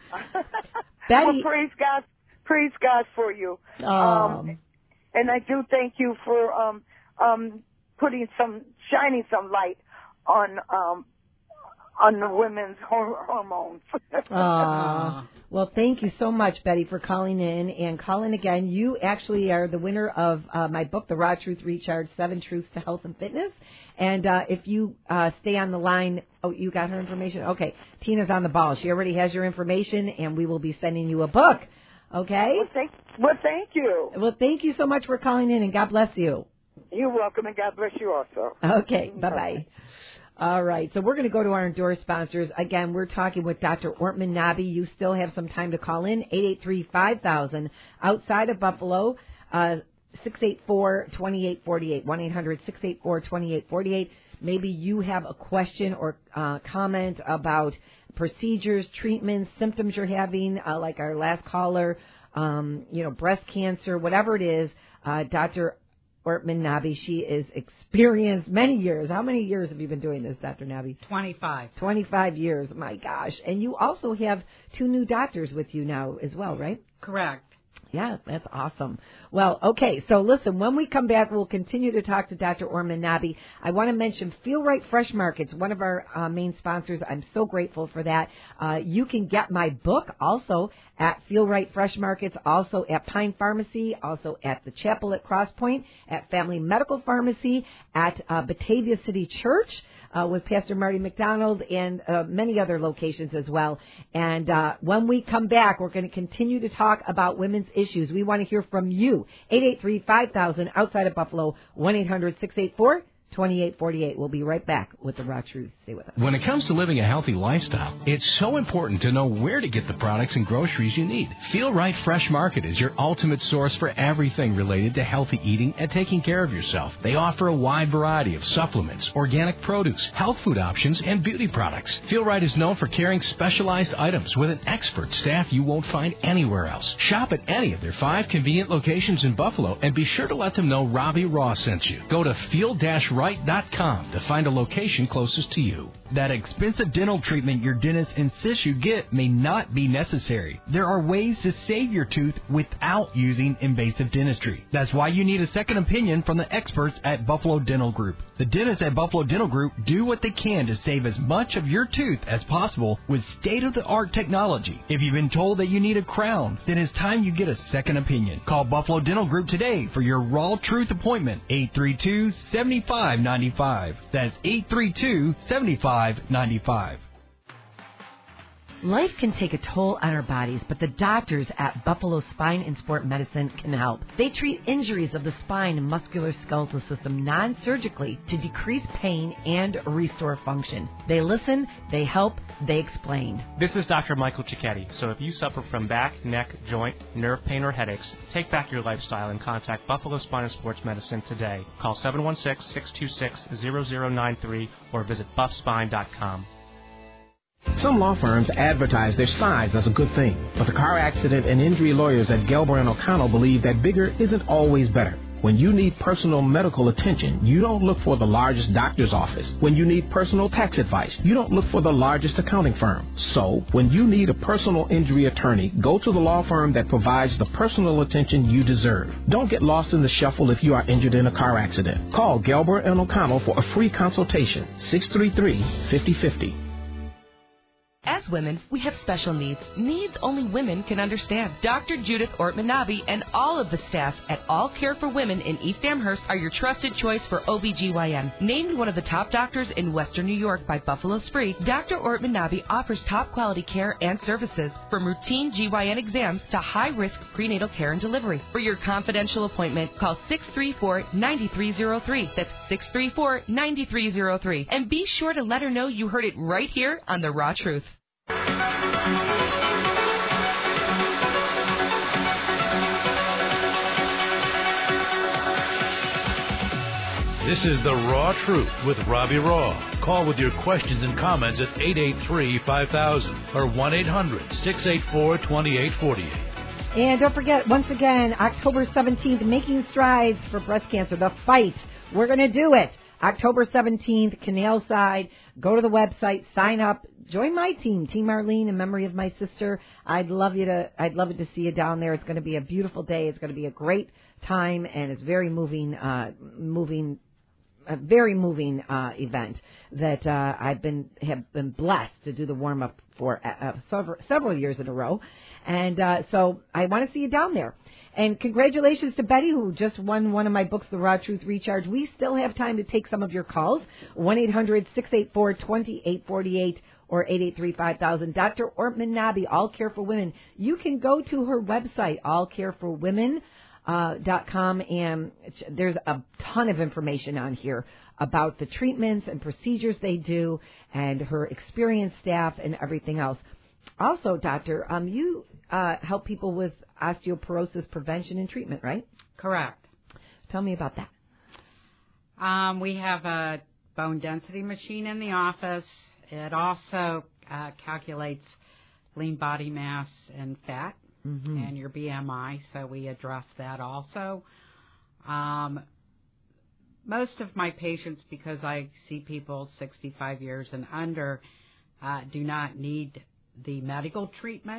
Well, praise God, praise God for you. Um, um, and I do thank you for um, um, putting some, shining some light on um on the women's hor- hormones. uh, well, thank you so much, Betty, for calling in. And calling again, you actually are the winner of uh, my book, The Raw Truth Recharge, Seven Truths to Health and Fitness. And uh, if you uh, stay on the line, oh, you got her information? Okay, Tina's on the ball. She already has your information, and we will be sending you a book. Okay? Well, thank, well, thank you. Well, thank you so much for calling in, and God bless you. You're welcome, and God bless you also. Okay, bye-bye. All right, so we're going to go to our endorsed sponsors. Again, we're talking with Doctor Ortman Nabi. You still have some time to call in, eight eight three, five thousand. Outside of Buffalo, uh, six eight four, two eight four eight, one eight hundred, six eight four, two eight four eight. Maybe you have a question or uh, comment about procedures, treatments, symptoms you're having, uh, like our last caller, um, you know, breast cancer, whatever it is. Uh, Doctor Ortman Nabi, she is experienced many years. How many years have you been doing this, Doctor Nabi? twenty-five. twenty-five years. My gosh. And you also have two new doctors with you now as well, right? Correct. Yeah, that's awesome. Well, okay, so listen, when we come back, we'll continue to talk to Doctor Orman Nabi. I want to mention Feel Right Fresh Markets, one of our uh, main sponsors. I'm so grateful for that. Uh, you can get my book also at Feel Right Fresh Markets, also at Pine Pharmacy, also at the Chapel at Cross Point, at Family Medical Pharmacy, at uh, Batavia City Church, Uh, with Pastor Marty McDonald and uh, many other locations as well. And uh, when we come back, we're going to continue to talk about women's issues. We want to hear from you. eight eight three, five thousand outside of Buffalo, one eight hundred, six eight four, two eight four eight. We'll be right back with the Raw Truth. Stay with us. When it comes to living a healthy lifestyle, it's so important to know where to get the products and groceries you need. Feel Right Fresh Market is your ultimate source for everything related to healthy eating and taking care of yourself. They offer a wide variety of supplements, organic produce, health food options, and beauty products. Feel Right is known for carrying specialized items with an expert staff you won't find anywhere else. Shop at any of their five convenient locations in Buffalo and be sure to let them know Robbie Raw sent you. Go to feel right dot com to find a location closest to you. That expensive dental treatment your dentist insists you get may not be necessary. There are ways to save your tooth without using invasive dentistry. That's why you need a second opinion from the experts at Buffalo Dental Group. The dentists at Buffalo Dental Group do what they can to save as much of your tooth as possible with state-of-the-art technology. If you've been told that you need a crown, then it's time you get a second opinion. Call Buffalo Dental Group today for your Raw Truth appointment, eight three two, seven five nine five. That's eight three two, seven five nine five. Life can take a toll on our bodies, but the doctors at Buffalo Spine and Sport Medicine can help. They treat injuries of the spine and musculoskeletal system non-surgically to decrease pain and restore function. They listen, they help, they explain. This is Doctor Michael Cicchetti. So if you suffer from back, neck, joint, nerve pain, or headaches, take back your lifestyle and contact Buffalo Spine and Sports Medicine today. Call seven one six, six two six, zero zero nine three or visit buff spine dot com. Some law firms advertise their size as a good thing, but the car accident and injury lawyers at Gelber and O'Connell believe that bigger isn't always better. When you need personal medical attention, you don't look for the largest doctor's office. When you need personal tax advice, you don't look for the largest accounting firm. So, when you need a personal injury attorney, go to the law firm that provides the personal attention you deserve. Don't get lost in the shuffle if you are injured in a car accident. Call Gelber and O'Connell for a free consultation, six three three, five zero five zero. As women, we have special needs, needs only women can understand. Doctor Judith Ortman-Nabi and all of the staff at All Care for Women in East Amherst are your trusted choice for O B G Y N. Named one of the top doctors in Western New York by Buffalo Spree, Doctor Ortman-Nabi offers top quality care and services from routine G Y N exams to high-risk prenatal care and delivery. For your confidential appointment, call six three four, nine three zero three. That's six three four, nine three zero three. And be sure to let her know you heard it right here on The Raw Truth. This is The Raw Truth with Robbie Raw. Call with your questions and comments at eight eight three, five thousand or one eight hundred, six eight four, two eight four eight. And don't forget, once again, October seventeenth, Making Strides for Breast Cancer, the fight. We're going to do it. October seventeenth, Canal Side. Go to the website, sign up, join my team, Team Arlene, in memory of my sister. I'd love you to. I'd love it to see you down there. It's going to be a beautiful day. It's going to be a great time, and it's very moving, uh, moving, a very moving uh, event that uh, I've been have been blessed to do the warm up for uh, several, several years in a row, and uh, so I want to see you down there. And congratulations to Betty, who just won one of my books, The Raw Truth Recharge. We still have time to take some of your calls, one eight hundred, six eight four, two eight four eight or eight eight three, five thousand. Doctor Ortman-Nabi, All Care for Women. You can go to her website, all care for women dot com, and there's a ton of information on here about the treatments and procedures they do and her experienced staff and everything else. Also, Doctor, um, you uh, help people with osteoporosis prevention and treatment, right? Correct. Tell me about that. Um, we have a bone density machine in the office. It also uh, calculates lean body mass and fat mm-hmm. and your B M I, so we address that also. Um, most of my patients, because I see people sixty-five years and under, uh, do not need the medical treatment.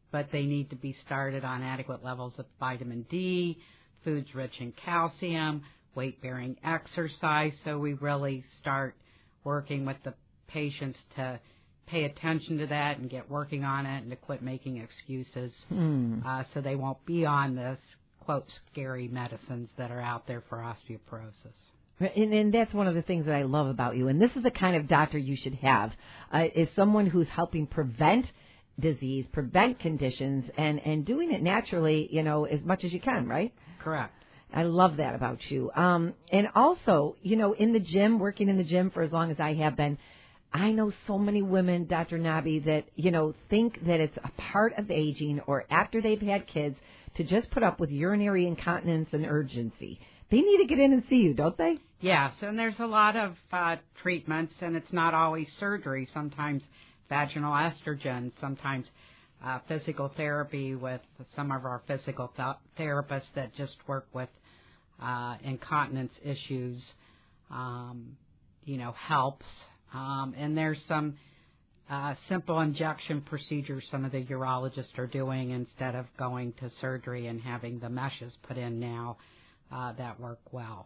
but they need to be started on adequate levels of vitamin D, foods rich in calcium, weight-bearing exercise. So we really start working with the patients to pay attention to that and get working on it and to quit making excuses Hmm. uh, so they won't be on this, quote, scary medicines that are out there for osteoporosis. And, and that's one of the things that I love about you. And this is the kind of doctor you should have, uh, is someone who's helping prevent disease, prevent conditions, and, and doing it naturally, you know, as much as you can, right? Correct. I love that about you. Um, and also, you know, in the gym, working in the gym for as long as I have been, I know so many women, Doctor Nabi, that, you know, think that it's a part of aging or after they've had kids to just put up with urinary incontinence and urgency. They need to get in and see you, don't they? Yes, and there's a lot of uh, treatments, and it's not always surgery. Sometimes vaginal estrogen, sometimes uh, physical therapy with some of our physical th- therapists that just work with uh, incontinence issues, um, you know, helps. Um, and there's some uh, simple injection procedures some of the urologists are doing instead of going to surgery and having the meshes put in now uh, that work well.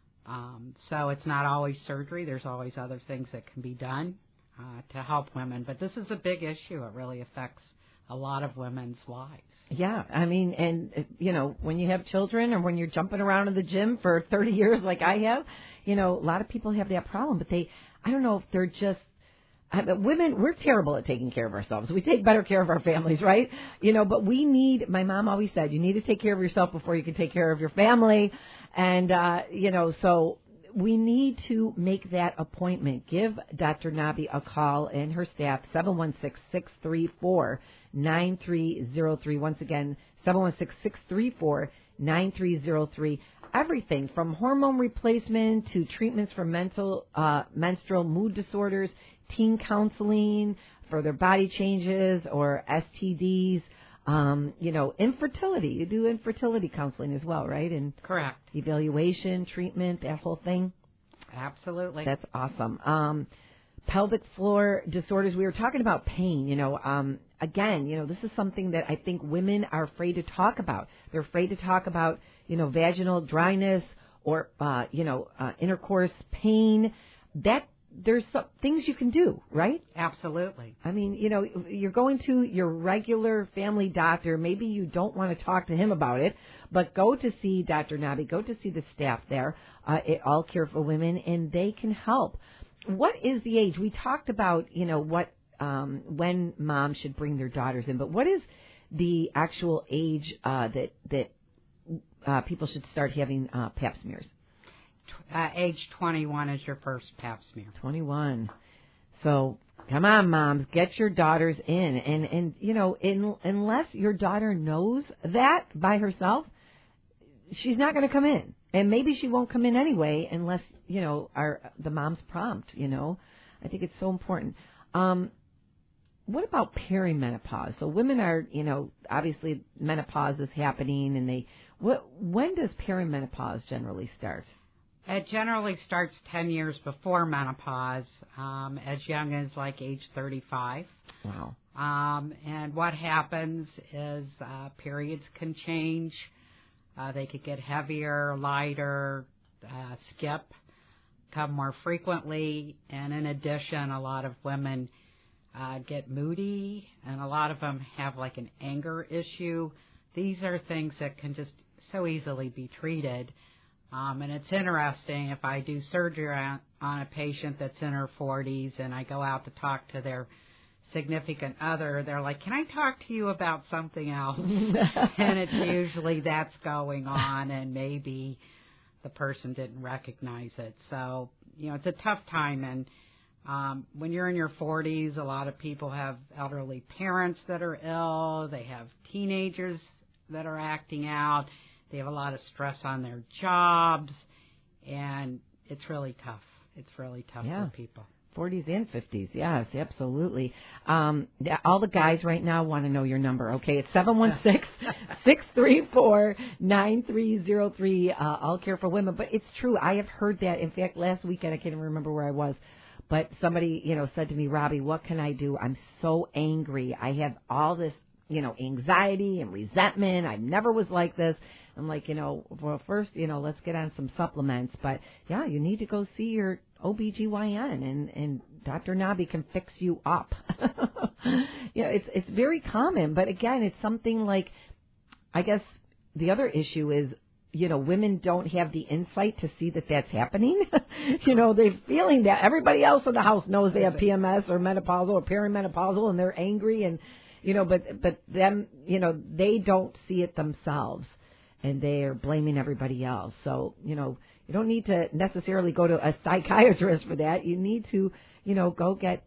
Um, so it's not always surgery. There's always other things that can be done uh, to help women. But this is a big issue. It really affects a lot of women's lives. Yeah, I mean, and, you know, when you have children or when you're jumping around in the gym for thirty years like I have, you know, a lot of people have that problem, but they, I don't know if they're just, I mean, women, we're terrible at taking care of ourselves. We take better care of our families, right? You know, but we need, my mom always said, you need to take care of yourself before you can take care of your family. And, uh, you know, so we need to make that appointment. Give Doctor Nabi a call and her staff, seven one six, six three four, nine three zero three. Once again, seven one six, six three four, nine three zero three. Everything from hormone replacement to treatments for mental, uh, menstrual mood disorders, teen counseling for their body changes or S T Ds. Um, you know, infertility. You do infertility counseling as well, right? And correct. Evaluation, treatment, that whole thing. Absolutely. That's awesome. Um, pelvic floor disorders. We were talking about pain. You know, um, again, you know, this is something that I think women are afraid to talk about. They're afraid to talk about, you know, vaginal dryness or, uh, you know, uh, intercourse pain. That there's some things you can do, right? Absolutely. I mean, you know, you're going to your regular family doctor. Maybe you don't want to talk to him about it, but go to see Doctor Nabi. Go to see the staff there uh, at All Care for Women, and they can help. What is the age? We talked about, you know, what um, when moms should bring their daughters in, but what is the actual age uh, that that uh, people should start having uh, pap smears? Uh, age twenty-one is your first pap smear. twenty-one. So come on, moms, get your daughters in. And, and you know, in, unless your daughter knows that by herself, she's not going to come in. And maybe she won't come in anyway unless, you know, our the mom's prompt, you know. I think it's so important. Um, what about perimenopause? So women are, you know, obviously menopause is happening, and they, what, when does perimenopause generally start? It generally starts ten years before menopause, um, as young as like age thirty-five. Wow. Um, and what happens is uh, periods can change. Uh, they could get heavier, lighter, uh, skip, come more frequently. And in addition, a lot of women uh, get moody, and a lot of them have like an anger issue. These are things that can just so easily be treated. Um, and it's interesting, if I do surgery on, on a patient that's in her forties and I go out to talk to their significant other, they're like, can I talk to you about something else? And it's usually that's going on, and maybe the person didn't recognize it. So, you know, it's a tough time. And um, when you're in your forties, a lot of people have elderly parents that are ill. They have teenagers that are acting out. They have a lot of stress on their jobs, and it's really tough. It's really tough yeah. for people. forties and fifties, yes, absolutely. Um, all the guys right now want to know your number, okay? It's seven one six, six three four, nine three zero three, uh, All Care for Women. But it's true. I have heard that. In fact, last weekend, I can't even remember where I was, but somebody, you know, said to me, Robbie, what can I do? I'm so angry. I have all this you know, anxiety and resentment. I never was like this. I'm like, you know, well, first, you know, let's get on some supplements. But, yeah, you need to go see your O B G Y N, and, and Doctor Nabi can fix you up. You know, it's it's very common. But, again, it's something like, I guess the other issue is, you know, women don't have the insight to see that that's happening. You know, they're feeling that. Everybody else in the house knows they have P M S or menopausal or perimenopausal, and they're angry. And, you know, but, but them, you know, they don't see it themselves. And they are blaming everybody else. So, you know, you don't need to necessarily go to a psychiatrist for that. You need to, you know, go get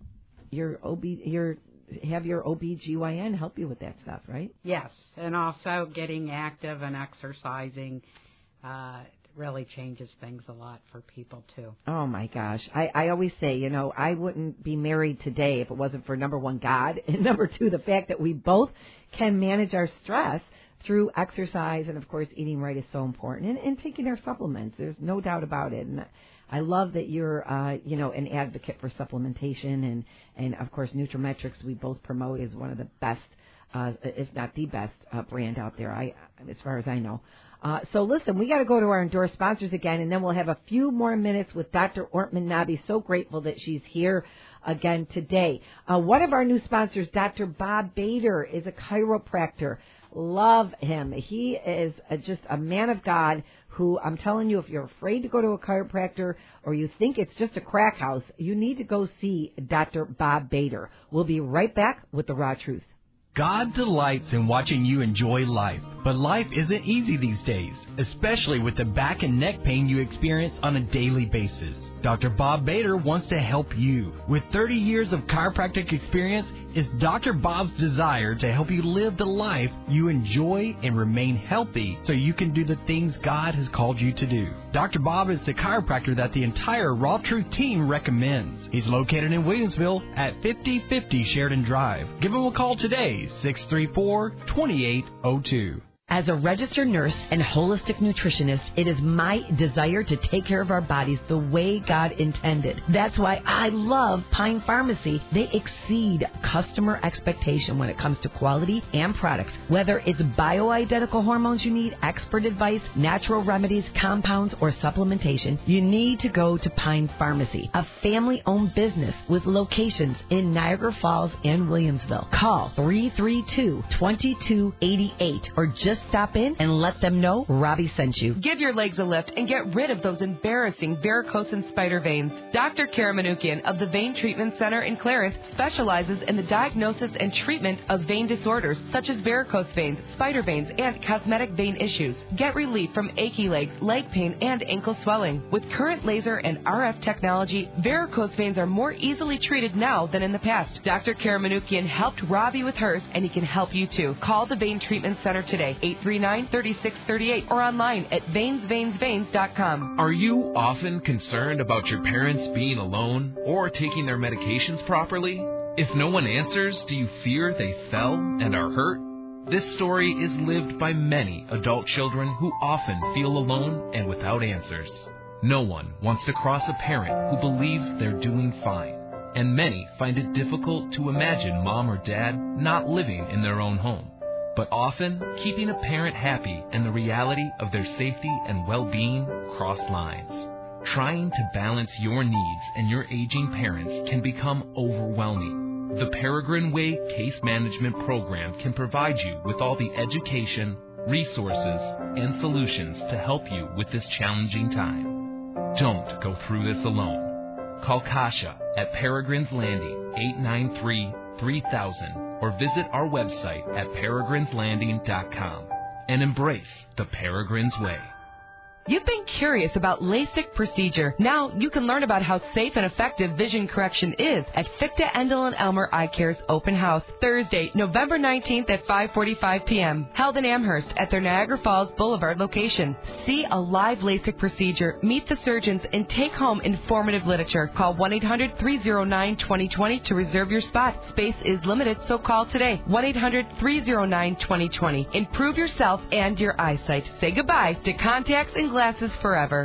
your O B, your, have your O B G Y N help you with that stuff, right? Yes. And also getting active and exercising uh, really changes things a lot for people, too. Oh, my gosh. I, I always say, you know, I wouldn't be married today if it wasn't for, number one, God, and number two, the fact that we both can manage our stress through exercise, and, of course, eating right is so important, and, and taking our supplements. There's no doubt about it. And I love that you're, uh, you know, an advocate for supplementation, and, and of course, Nutrimetrics we both promote is one of the best, uh, if not the best, uh, brand out there, I, as far as I know. Uh, so, listen, we got to go to our endorsed sponsors again, and then we'll have a few more minutes with Doctor Ortman Nabi. So grateful that she's here again today. Uh, one of our new sponsors, Doctor Bob Bader, is a chiropractor. Love him. He is a, just a man of God who, I'm telling you, if you're afraid to go to a chiropractor or you think it's just a crack house, you need to go see Doctor Bob Bader. We'll be right back with the Raw Truth. God delights in watching you enjoy life, but life isn't easy these days, especially with the back and neck pain you experience on a daily basis. Doctor Bob Bader wants to help you. With thirty years of chiropractic experience, it's Doctor Bob's desire to help you live the life you enjoy and remain healthy so you can do the things God has called you to do. Doctor Bob is the chiropractor that the entire Raw Truth team recommends. He's located in Williamsville at fifty fifty Sheridan Drive. Give him a call today, six three four, two eight zero two. As a registered nurse and holistic nutritionist, it is my desire to take care of our bodies the way God intended. That's why I love Pine Pharmacy. They exceed customer expectation when it comes to quality and products. Whether it's bioidentical hormones you need, expert advice, natural remedies, compounds, or supplementation, you need to go to Pine Pharmacy, a family-owned business with locations in Niagara Falls and Williamsville. Call three three two, two two eight eight or just stop in and let them know Robbie sent you. Give your legs a lift and get rid of those embarrassing varicose and spider veins. Doctor Kara Manukian of the Vein Treatment Center in Clarence specializes in the diagnosis and treatment of vein disorders such as varicose veins, spider veins, and cosmetic vein issues. Get relief from achy legs, leg pain, and ankle swelling. With current laser and R F technology, varicose veins are more easily treated now than in the past. Doctor Kara Manukian helped Robbie with hers, and he can help you too. Call the Vein Treatment Center today, eight three nine, three six three eight, or online at veins veins veins dot com. Are you often concerned about your parents being alone or taking their medications properly? If no one answers, do you fear they fell and are hurt? This story is lived by many adult children who often feel alone and without answers. No one wants to cross a parent who believes they're doing fine, and many find it difficult to imagine mom or dad not living in their own home. But often, keeping a parent happy and the reality of their safety and well-being cross lines. Trying to balance your needs and your aging parents can become overwhelming. The Peregrine Way Case Management Program can provide you with all the education, resources, and solutions to help you with this challenging time. Don't go through this alone. Call Kasha at Peregrine's Landing, eight nine three, three thousand. Or visit our website at peregrines landing dot com and embrace the Peregrine's Way. You've been curious about LASIK procedure. Now you can learn about how safe and effective vision correction is at Fichte Endel and Elmer Eye Care's open house, Thursday, November nineteenth at five forty-five p.m. Held in Amherst at their Niagara Falls Boulevard location. See a live LASIK procedure, meet the surgeons, and take home informative literature. Call one eight hundred, three oh nine, two oh two oh to reserve your spot. Space is limited, so call today. one eight hundred, three oh nine, two oh two oh. Improve yourself and your eyesight. Say goodbye to contacts and glasses forever.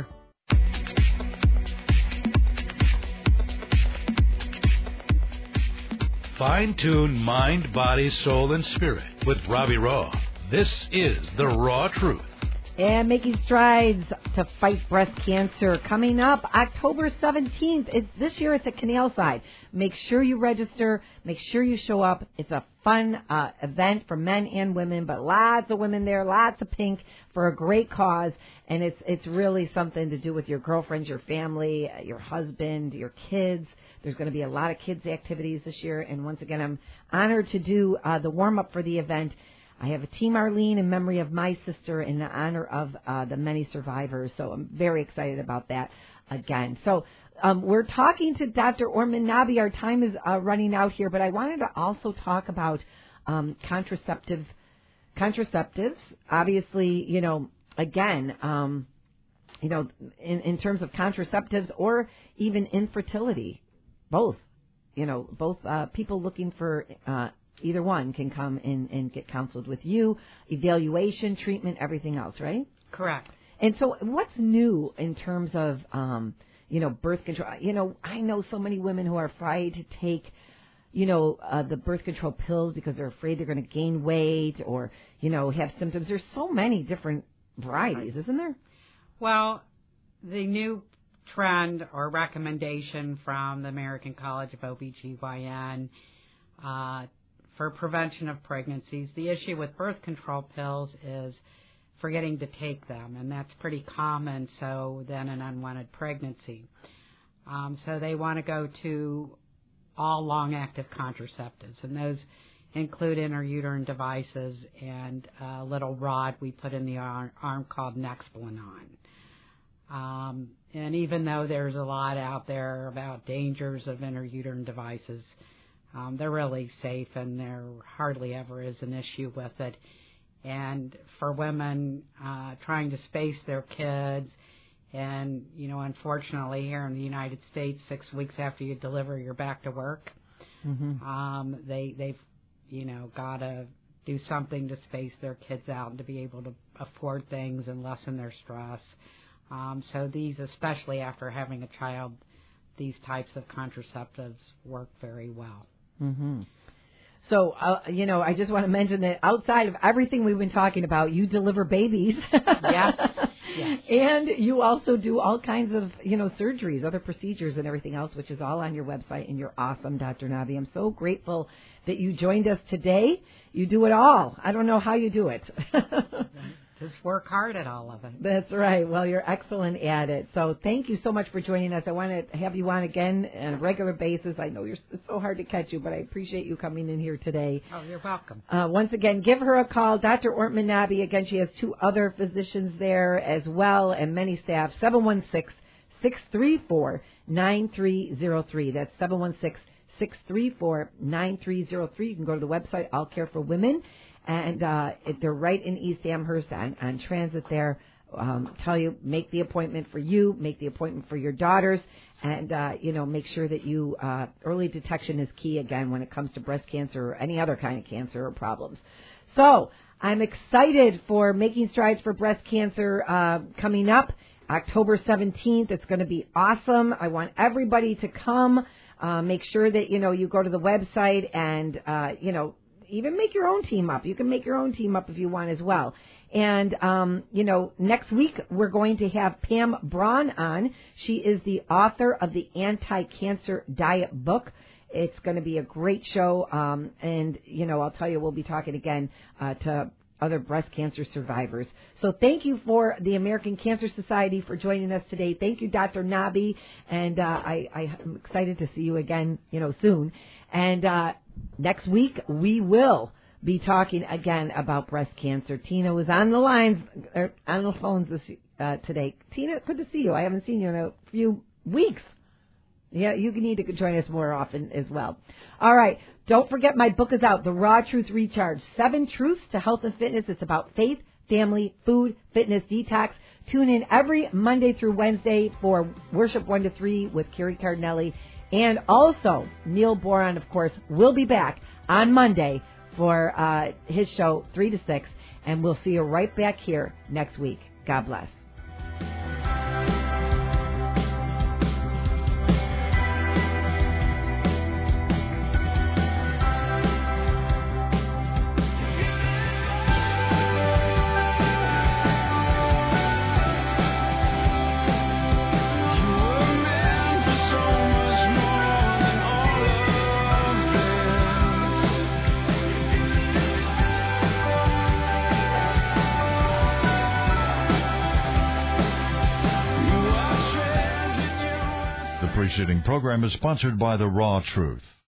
Fine-tune mind, body, soul, and spirit with Robbie Raw. This is The Raw Truth. And making strides to fight breast cancer. Coming up October seventeenth. It's this year. It's at Canal Side. Make sure you register. Make sure you show up. It's a fun uh, event for men and women, but lots of women there, lots of pink for a great cause. And it's it's really something to do with your girlfriends, your family, your husband, your kids. There's going to be a lot of kids' activities this year. And once again, I'm honored to do uh, the warm-up for the event. I have a Team Arlene in memory of my sister in honor of uh, the many survivors. So I'm very excited about that again. So um, we're talking to Doctor Orman Nabi. Our time is uh, running out here, but I wanted to also talk about um, contraceptive contraceptives. Obviously, you know, again, um, you know, in, in terms of contraceptives or even infertility, both, you know, both uh, people looking for uh either one can come in and get counseled with you, evaluation, treatment, everything else, right? Correct. And so what's new in terms of, um, you know, birth control? You know, I know so many women who are afraid to take, you know, uh, the birth control pills because they're afraid they're going to gain weight or, you know, have symptoms. There's so many different varieties, isn't there? Well, the new trend or recommendation from the American College of O B G Y N uh for prevention of pregnancies. The issue with birth control pills is forgetting to take them, and that's pretty common, so then an unwanted pregnancy. Um, so they want to go to all long-active contraceptives, and those include intrauterine devices and a little rod we put in the arm, arm called Nexplanon. Um, and even though there's a lot out there about dangers of intrauterine devices, Um, they're really safe, and there hardly ever is an issue with it. And for women uh, trying to space their kids, and, you know, unfortunately here in the United States, six weeks after you deliver, you're back to work. Mm-hmm. Um, they, they've, you know, got to do something to space their kids out and to be able to afford things and lessen their stress. Um, so these, especially after having a child, these types of contraceptives work very well. Mm-hmm. So, uh, you know, I just want to mention that outside of everything we've been talking about, you deliver babies. Yes. Yes. And you also do all kinds of, you know, surgeries, other procedures and everything else, which is all on your website. And you're awesome, Doctor Nabi. I'm so grateful that you joined us today. You do it all. I don't know how you do it. Just work hard at all of it. That's right. Well, you're excellent at it. So thank you so much for joining us. I want to have you on again on a regular basis. I know you're, it's so hard to catch you, but I appreciate you coming in here today. Oh, you're welcome. Uh, once again, give her a call. Doctor Orman Nabi. Again, she has two other physicians there as well and many staff. seven one six, six three four, nine three zero three. That's seven one six, six three four, nine three zero three. You can go to the website, All Care for Women. And uh, they're right in East Amherst on, on transit there. Um, tell you, make the appointment for you, make the appointment for your daughters, and, uh, you know, make sure that you, uh, early detection is key, again, when it comes to breast cancer or any other kind of cancer or problems. So I'm excited for Making Strides for Breast Cancer uh, coming up October seventeenth. It's going to be awesome. I want everybody to come. Uh, make sure that, you know, you go to the website and, uh, you know, even make your own team up. You can make your own team up if you want as well. And, um, you know, next week we're going to have Pam Braun on. She is the author of the Anti-Cancer Diet book. It's going to be a great show. Um, and, you know, I'll tell you, we'll be talking again uh, to other breast cancer survivors. So thank you for the American Cancer Society for joining us today. Thank you, Doctor Nabi. And uh, I, I'm excited to see you again, you know, soon. And uh, next week we will be talking again about breast cancer. Tina was on the lines, er, on the phones this, uh, today. Tina, good to see you. I haven't seen you in a few weeks. Yeah, you need to join us more often as well. All right. Don't forget my book is out, The Raw Truth Recharge, Seven Truths to Health and Fitness. It's about faith, family, food, fitness, detox. Tune in every Monday through Wednesday for Worship one to three with Carrie Cardinelli. And also, Neil Boron, of course, will be back on Monday for uh, his show, three to six. And we'll see you right back here next week. God bless. The preceding program is sponsored by The Raw Truth.